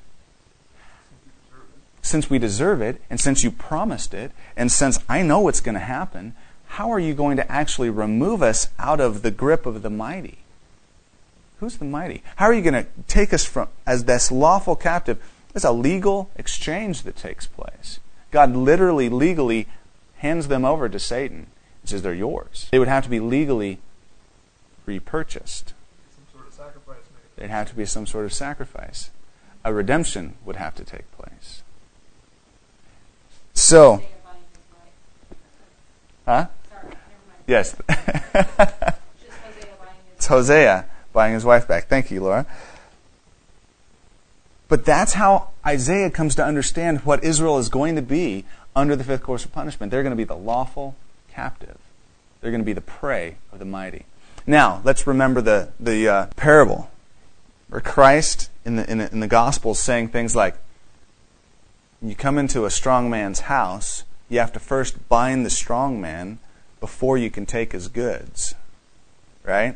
Since we deserve it, and since you promised it, and since I know what's going to happen, how are you going to actually remove us out of the grip of the mighty? Who's the mighty? How are you going to take us from as this lawful captive? There's a legal exchange that takes place. God literally, legally hands them over to Satan and says they're yours. They would have to be legally repurchased. Some sort of sacrifice made. There'd have to be some sort of sacrifice. A redemption would have to take place. So, Isaiah buying his wife. huh? Sorry, never mind. Yes. Just Hosea buying his It's Hosea buying his wife back. Thank you, Laura. But that's how Isaiah comes to understand what Israel is going to be under the fifth course of punishment. They're going to be the lawful captive. They're going to be the prey of the mighty. Now, let's remember the parable where Christ in the Gospels saying things like, when you come into a strong man's house, you have to first bind the strong man before you can take his goods. Right?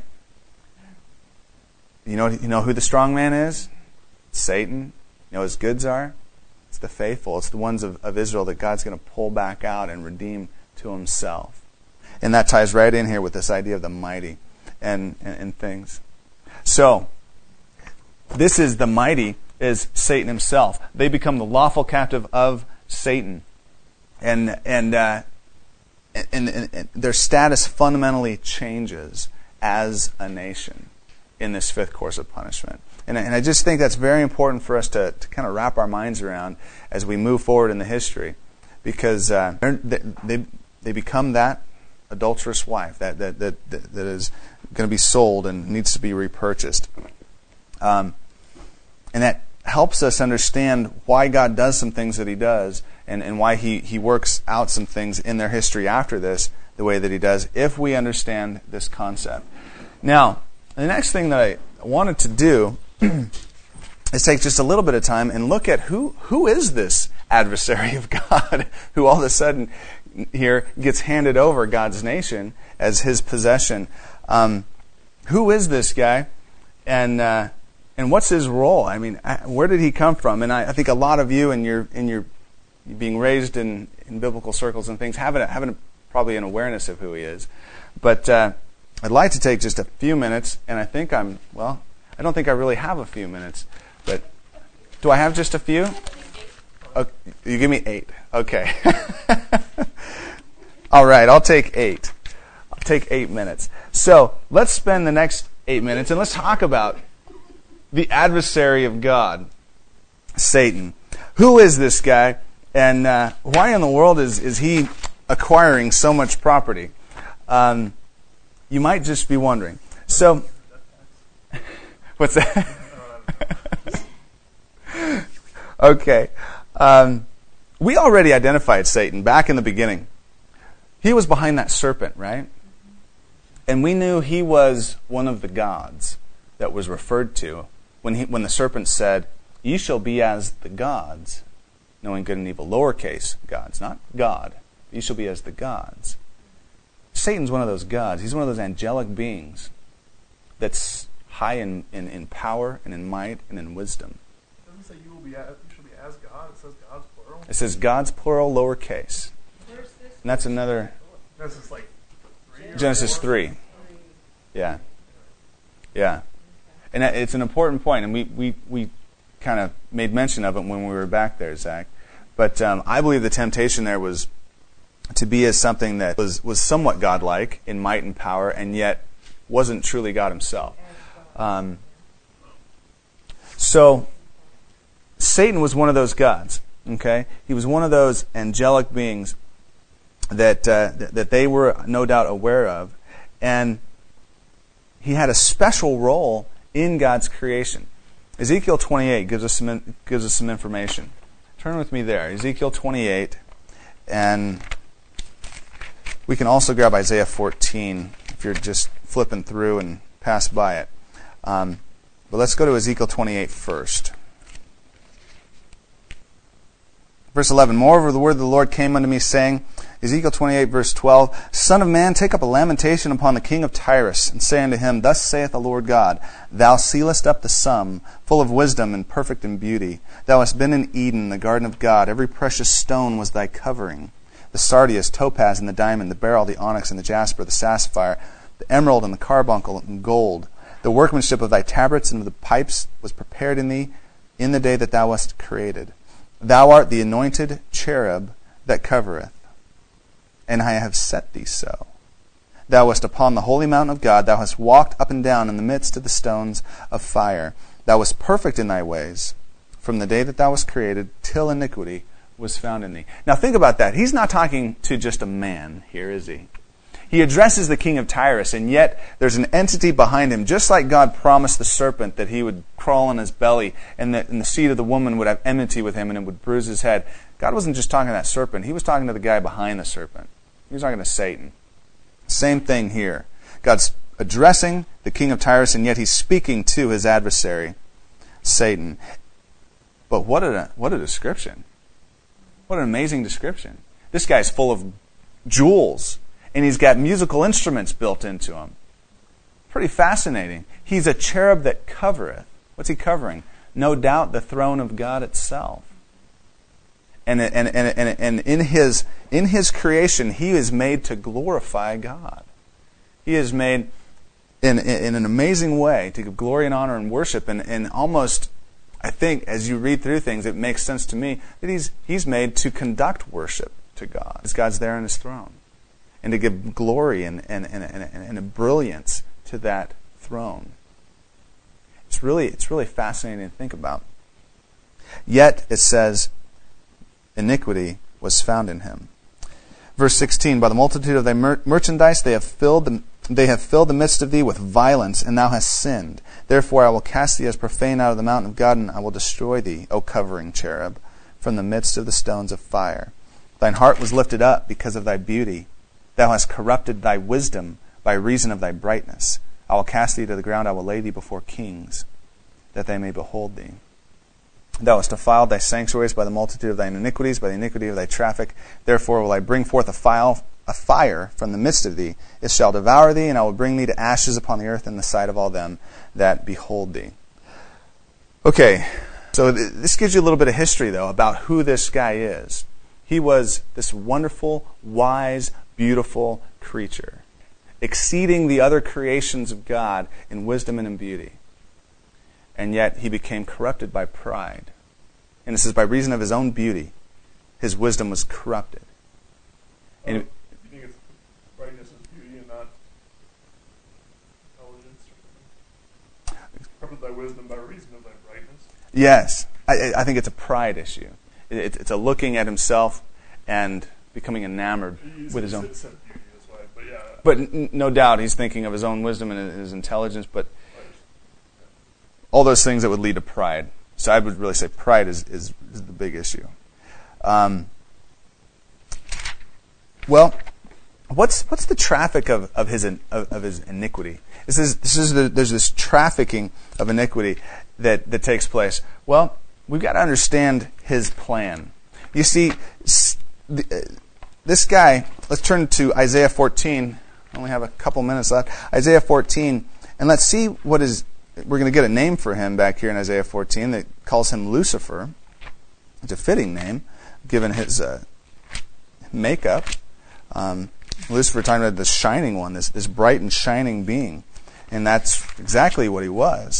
You know who the strong man is? It's Satan. You know his goods are? It's the faithful. It's the ones of Israel that God's going to pull back out and redeem to himself. And that ties right in here with this idea of the mighty and things. So, this is the mighty, is Satan himself. They become the lawful captive of Satan. And their status fundamentally changes as a nation in this fifth course of punishment. And I just think that's very important for us to kind of wrap our minds around as we move forward in the history, because they become that adulterous wife that is going to be sold and needs to be repurchased. And that helps us understand why God does some things that he does and why he works out some things in their history after this the way that he does, if we understand this concept. Now, the next thing that I wanted to do is take just a little bit of time and look at who is this adversary of God who all of a sudden here gets handed over God's nation as his possession. Who is this guy, and what's his role? I mean, where did he come from? And I think a lot of you, in your being raised in biblical circles and things, have probably an awareness of who he is. But I'd like to take just a few minutes, and I don't think I really have a few minutes, but do I have just a few? Okay, you give me 8. Okay. All right, I'll take 8. I'll take 8 minutes. So let's spend the next 8 minutes, and let's talk about the adversary of God, Satan. Who is this guy, and why in the world is he acquiring so much property? You might just be wondering. So, what's that? Okay. We already identified Satan back in the beginning. He was behind that serpent, right? And we knew he was one of the gods that was referred to when the serpent said, "Ye shall be as the gods, knowing good and evil." Lowercase gods, not God. "Ye shall be as the gods." Satan's one of those gods. He's one of those angelic beings that's high in power and in might and in wisdom. It doesn't say you shall be as God. It says God's plural. It says God's plural, lowercase. Where's this? And that's another... Genesis like 3? Or Genesis 4? 3. Yeah. Yeah. And it's an important point, and we kind of made mention of it when we were back there, Zach. But I believe the temptation there was to be as something that was somewhat godlike in might and power, and yet wasn't truly God himself. So Satan was one of those gods. Okay, he was one of those angelic beings that they were no doubt aware of, and he had a special role in God's creation. Ezekiel 28 gives us some information. Turn with me there, Ezekiel 28, and we can also grab Isaiah 14 if you're just flipping through and pass by it. But let's go to Ezekiel 28 first. Verse 11, moreover, the word of the Lord came unto me, saying, Ezekiel 28, verse 12, Son of man, take up a lamentation upon the king of Tyrus, and say unto him, Thus saith the Lord God, Thou sealest up the sum, full of wisdom and perfect in beauty. Thou hast been in Eden, the garden of God. Every precious stone was thy covering. The sardius, topaz, and the diamond, the beryl, the onyx, and the jasper, the sapphire, the emerald, and the carbuncle, and gold. The workmanship of thy tabrets and of the pipes was prepared in thee in the day that thou wast created. Thou art the anointed cherub that covereth, and I have set thee so. Thou wast upon the holy mountain of God. Thou hast walked up and down in the midst of the stones of fire. Thou wast perfect in thy ways, from the day that thou wast created, till iniquity was found in thee. Now think about that. He's not talking to just a man here, is he? He addresses the king of Tyrus, and yet there's an entity behind him, just like God promised the serpent that he would crawl on his belly, and the seed of the woman would have enmity with him, and it would bruise his head. God wasn't just talking to that serpent. He was talking to the guy behind the serpent. He was talking to Satan. Same thing here. God's addressing the king of Tyrus, and yet he's speaking to his adversary, Satan. But what a description. What an amazing description. This guy's full of jewels, and he's got musical instruments built into him. Pretty fascinating. He's a cherub that covereth. What's he covering? No doubt the throne of God itself. And in his creation, he is made to glorify God. He is made in an amazing way to give glory and honor and worship. And almost, I think, as you read through things, it makes sense to me that he's made to conduct worship to God, as God's there on his throne, and to give glory and a brilliance to that throne. It's really fascinating to think about. Yet it says, iniquity was found in him. Verse 16, by the multitude of thy merchandise they have filled the midst of thee with violence, and thou hast sinned. Therefore I will cast thee as profane out of the mountain of God, and I will destroy thee, O covering cherub, from the midst of the stones of fire. Thine heart was lifted up because of thy beauty. Thou hast corrupted thy wisdom by reason of thy brightness. I will cast thee to the ground, I will lay thee before kings, that they may behold thee. Thou hast defiled thy sanctuaries by the multitude of thine iniquities, by the iniquity of thy traffic. Therefore will I bring forth a fire from the midst of thee. It shall devour thee, and I will bring thee to ashes upon the earth in the sight of all them that behold thee. Okay, so this gives you a little bit of history, though, about who this guy is. He was this wonderful, wise, beautiful creature, exceeding the other creations of God in wisdom and in beauty. And yet he became corrupted by pride. And this is by reason of his own beauty. His wisdom was corrupted. And you think it's brightness is beauty and not intelligence or something? Corrupted thy wisdom by reason of thy brightness? yes, I think it's a pride issue. It's a looking at himself and becoming enamored with his own. Beauty, that's why, but yeah. But no doubt he's thinking of his own wisdom and his intelligence, but all those things that would lead to pride. So I would really say pride is the big issue. Well, what's the traffic of his iniquity? There's this trafficking of iniquity that takes place. Well, we've got to understand his plan. You see, this guy. Let's turn to Isaiah 14. I only have a couple minutes left. Isaiah 14, and let's see what is. We're going to get a name for him back here in Isaiah 14 that calls him Lucifer. It's a fitting name, given his makeup. Lucifer talking about this shining one, this bright and shining being. And that's exactly what he was.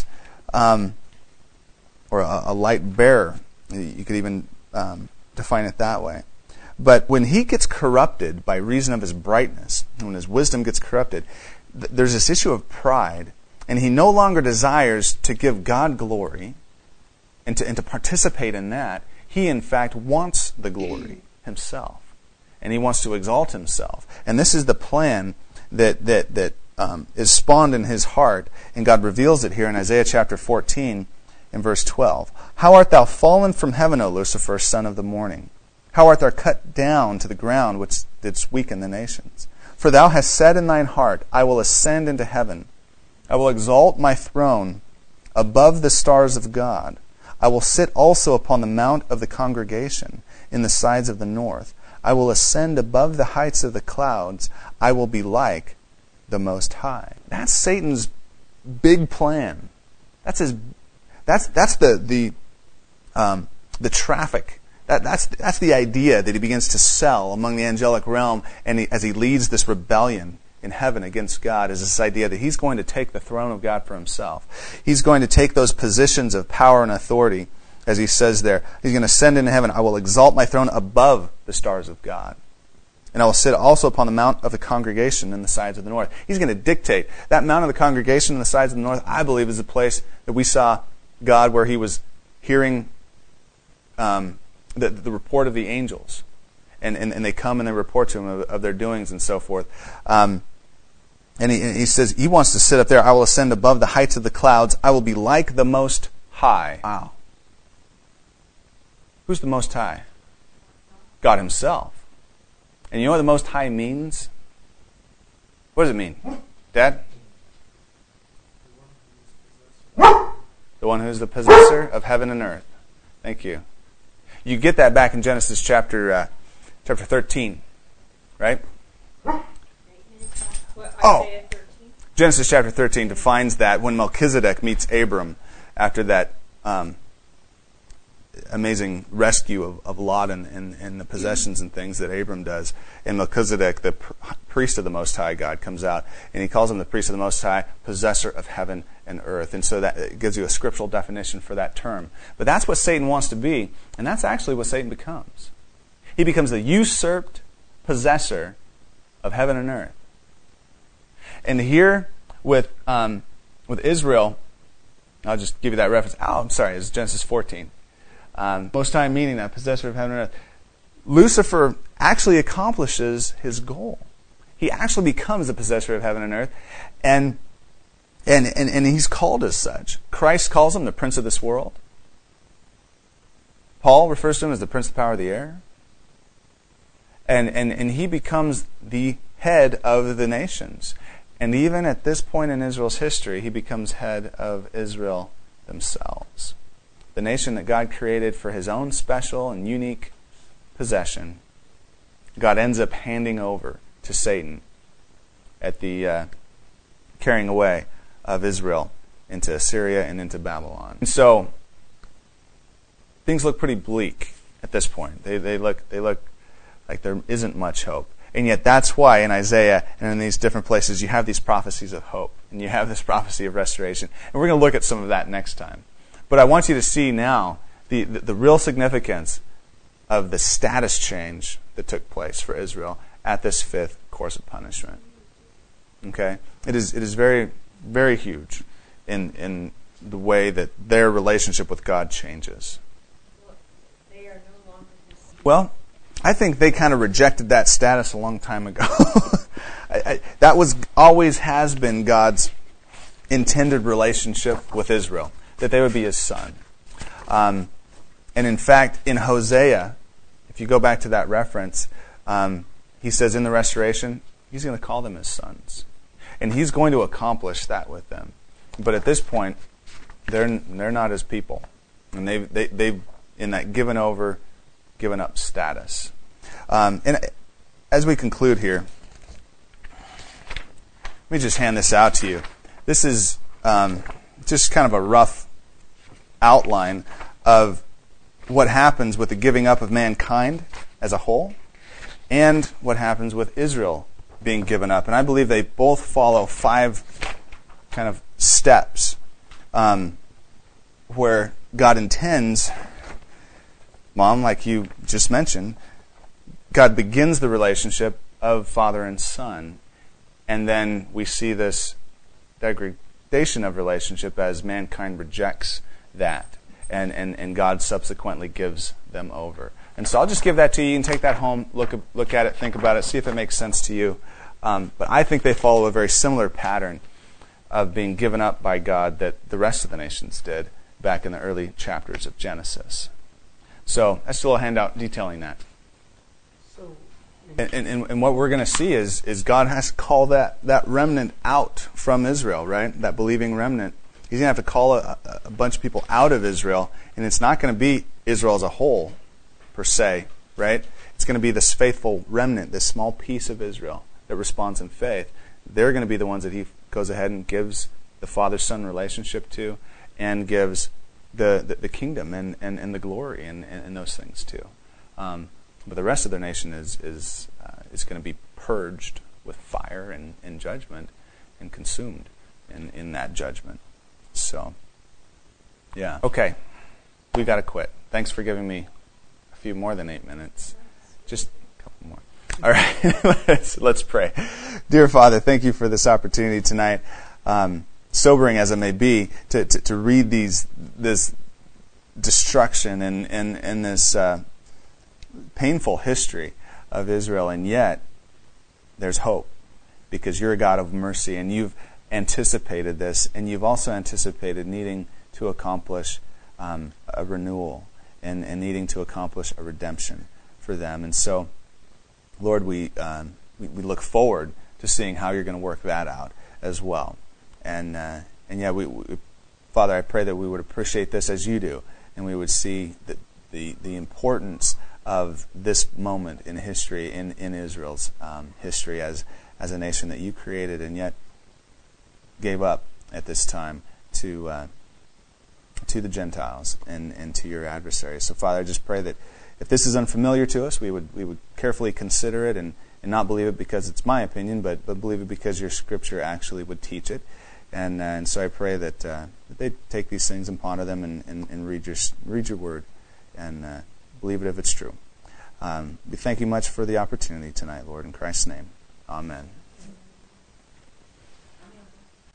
Or a light bearer. You could even define it that way. But when he gets corrupted by reason of his brightness, when his wisdom gets corrupted, there's this issue of pride, and he no longer desires to give God glory and to participate in that. He, in fact, wants the glory himself, and he wants to exalt himself. And this is the plan that is spawned in his heart, and God reveals it here in Isaiah chapter 14 and verse 12. How art thou fallen from heaven, O Lucifer, son of the morning? How art thou cut down to the ground, which didst weaken the nations? For thou hast said in thine heart, I will ascend into heaven. I will exalt my throne above the stars of God. I will sit also upon the mount of the congregation in the sides of the north. I will ascend above the heights of the clouds. I will be like the Most High. That's Satan's big plan. That's the traffic. That's the idea that he begins to sell among the angelic realm, and as he leads this rebellion in heaven against God, is this idea that he's going to take the throne of God for himself. He's going to take those positions of power and authority, as he says there. He's going to ascend into heaven. I will exalt my throne above the stars of God. And I will sit also upon the mount of the congregation in the sides of the north. He's going to dictate. That mount of the congregation in the sides of the north, I believe, is the place that we saw God where he was hearing the report of the angels. And they come and they report to him of their doings and so forth. And he says he wants to sit up there. I will ascend above the heights of the clouds. I will be like the Most High. Wow. Who's the Most High? God himself. And you know what the Most High means? What does it mean? Dad? The one who's the possessor of heaven and earth. Thank you. You get that back in Genesis chapter 13, right? Oh, Genesis chapter 13 defines that when Melchizedek meets Abram after that amazing rescue of Lot and the possessions and things that Abram does. And Melchizedek, the priest of the Most High God, comes out, and he calls him the priest of the Most High, possessor of heaven and earth. And so that gives you a scriptural definition for that term. But that's what Satan wants to be, and that's actually what Satan becomes. He becomes the usurped possessor of heaven and earth. And here with Israel, I'll just give you that reference. Oh, I'm sorry, it's Genesis 14. Most High meaning that possessor of heaven and earth. Lucifer actually accomplishes his goal. He actually becomes the possessor of heaven and earth, and he's called as such. Christ calls him the prince of this world. Paul refers to him as the prince of the power of the air. And he becomes the head of the nations. And even at this point in Israel's history, he becomes head of Israel themselves. The nation that God created for his own special and unique possession, God ends up handing over to Satan at the carrying away of Israel into Assyria and into Babylon. And so things look pretty bleak at this point. They look like there isn't much hope. And yet that's why in Isaiah and in these different places you have these prophecies of hope. And you have this prophecy of restoration. And we're going to look at some of that next time. But I want you to see now the real significance of the status change that took place for Israel at this fifth course of punishment. Okay? It is very, very huge in the way that their relationship with God changes. They are no longer deceived. Well, I think they kind of rejected that status a long time ago. That always has been God's intended relationship with Israel, that they would be his son. And in fact, in Hosea, if you go back to that reference, he says in the restoration, he's going to call them his sons. And he's going to accomplish that with them. But at this point, they're not his people. And they've in that given up status. And as we conclude here, let me just hand this out to you. This is just kind of a rough outline of what happens with the giving up of mankind as a whole and what happens with Israel being given up. And I believe they both follow 5 kind of steps where God intends, Mom, like you just mentioned, God begins the relationship of father and son. And then we see this degradation of relationship as mankind rejects that. And God subsequently gives them over. And so I'll just give that to you. You can take that home, look at it, think about it, see if it makes sense to you. But I think they follow a very similar pattern of being given up by God that the rest of the nations did back in the early chapters of Genesis. So that's a little handout detailing that. So, And what we're going to see is God has to call that remnant out from Israel, right? That believing remnant. He's going to have to call a bunch of people out of Israel, and it's not going to be Israel as a whole, per se, right? It's going to be this faithful remnant, this small piece of Israel that responds in faith. They're going to be the ones that he goes ahead and gives the father-son relationship to, and gives the kingdom and the glory and those things too. But the rest of their nation is going to be purged with fire and judgment and consumed in that judgment. So, yeah. Okay. We got to quit. Thanks for giving me a few more than 8 minutes. Just a couple more. All right. Let's pray. Dear Father, thank you for this opportunity tonight. Sobering as it may be, to read this destruction and this painful history of Israel, and yet there's hope because you're a God of mercy, and you've anticipated this, and you've also anticipated needing to accomplish a renewal and needing to accomplish a redemption for them. And so, Lord, we look forward to seeing how you're going to work that out as well. And yeah, Father, I pray that we would appreciate this as you do, and we would see the importance of this moment in history, in Israel's history as a nation that you created and yet gave up at this time to the Gentiles and to your adversaries. So, Father, I just pray that if this is unfamiliar to us, we would carefully consider it and not believe it because it's my opinion, but believe it because your Scripture actually would teach it. And so I pray that they take these things and ponder them and read your word and believe it if it's true. We thank you much for the opportunity tonight, Lord, in Christ's name. Amen.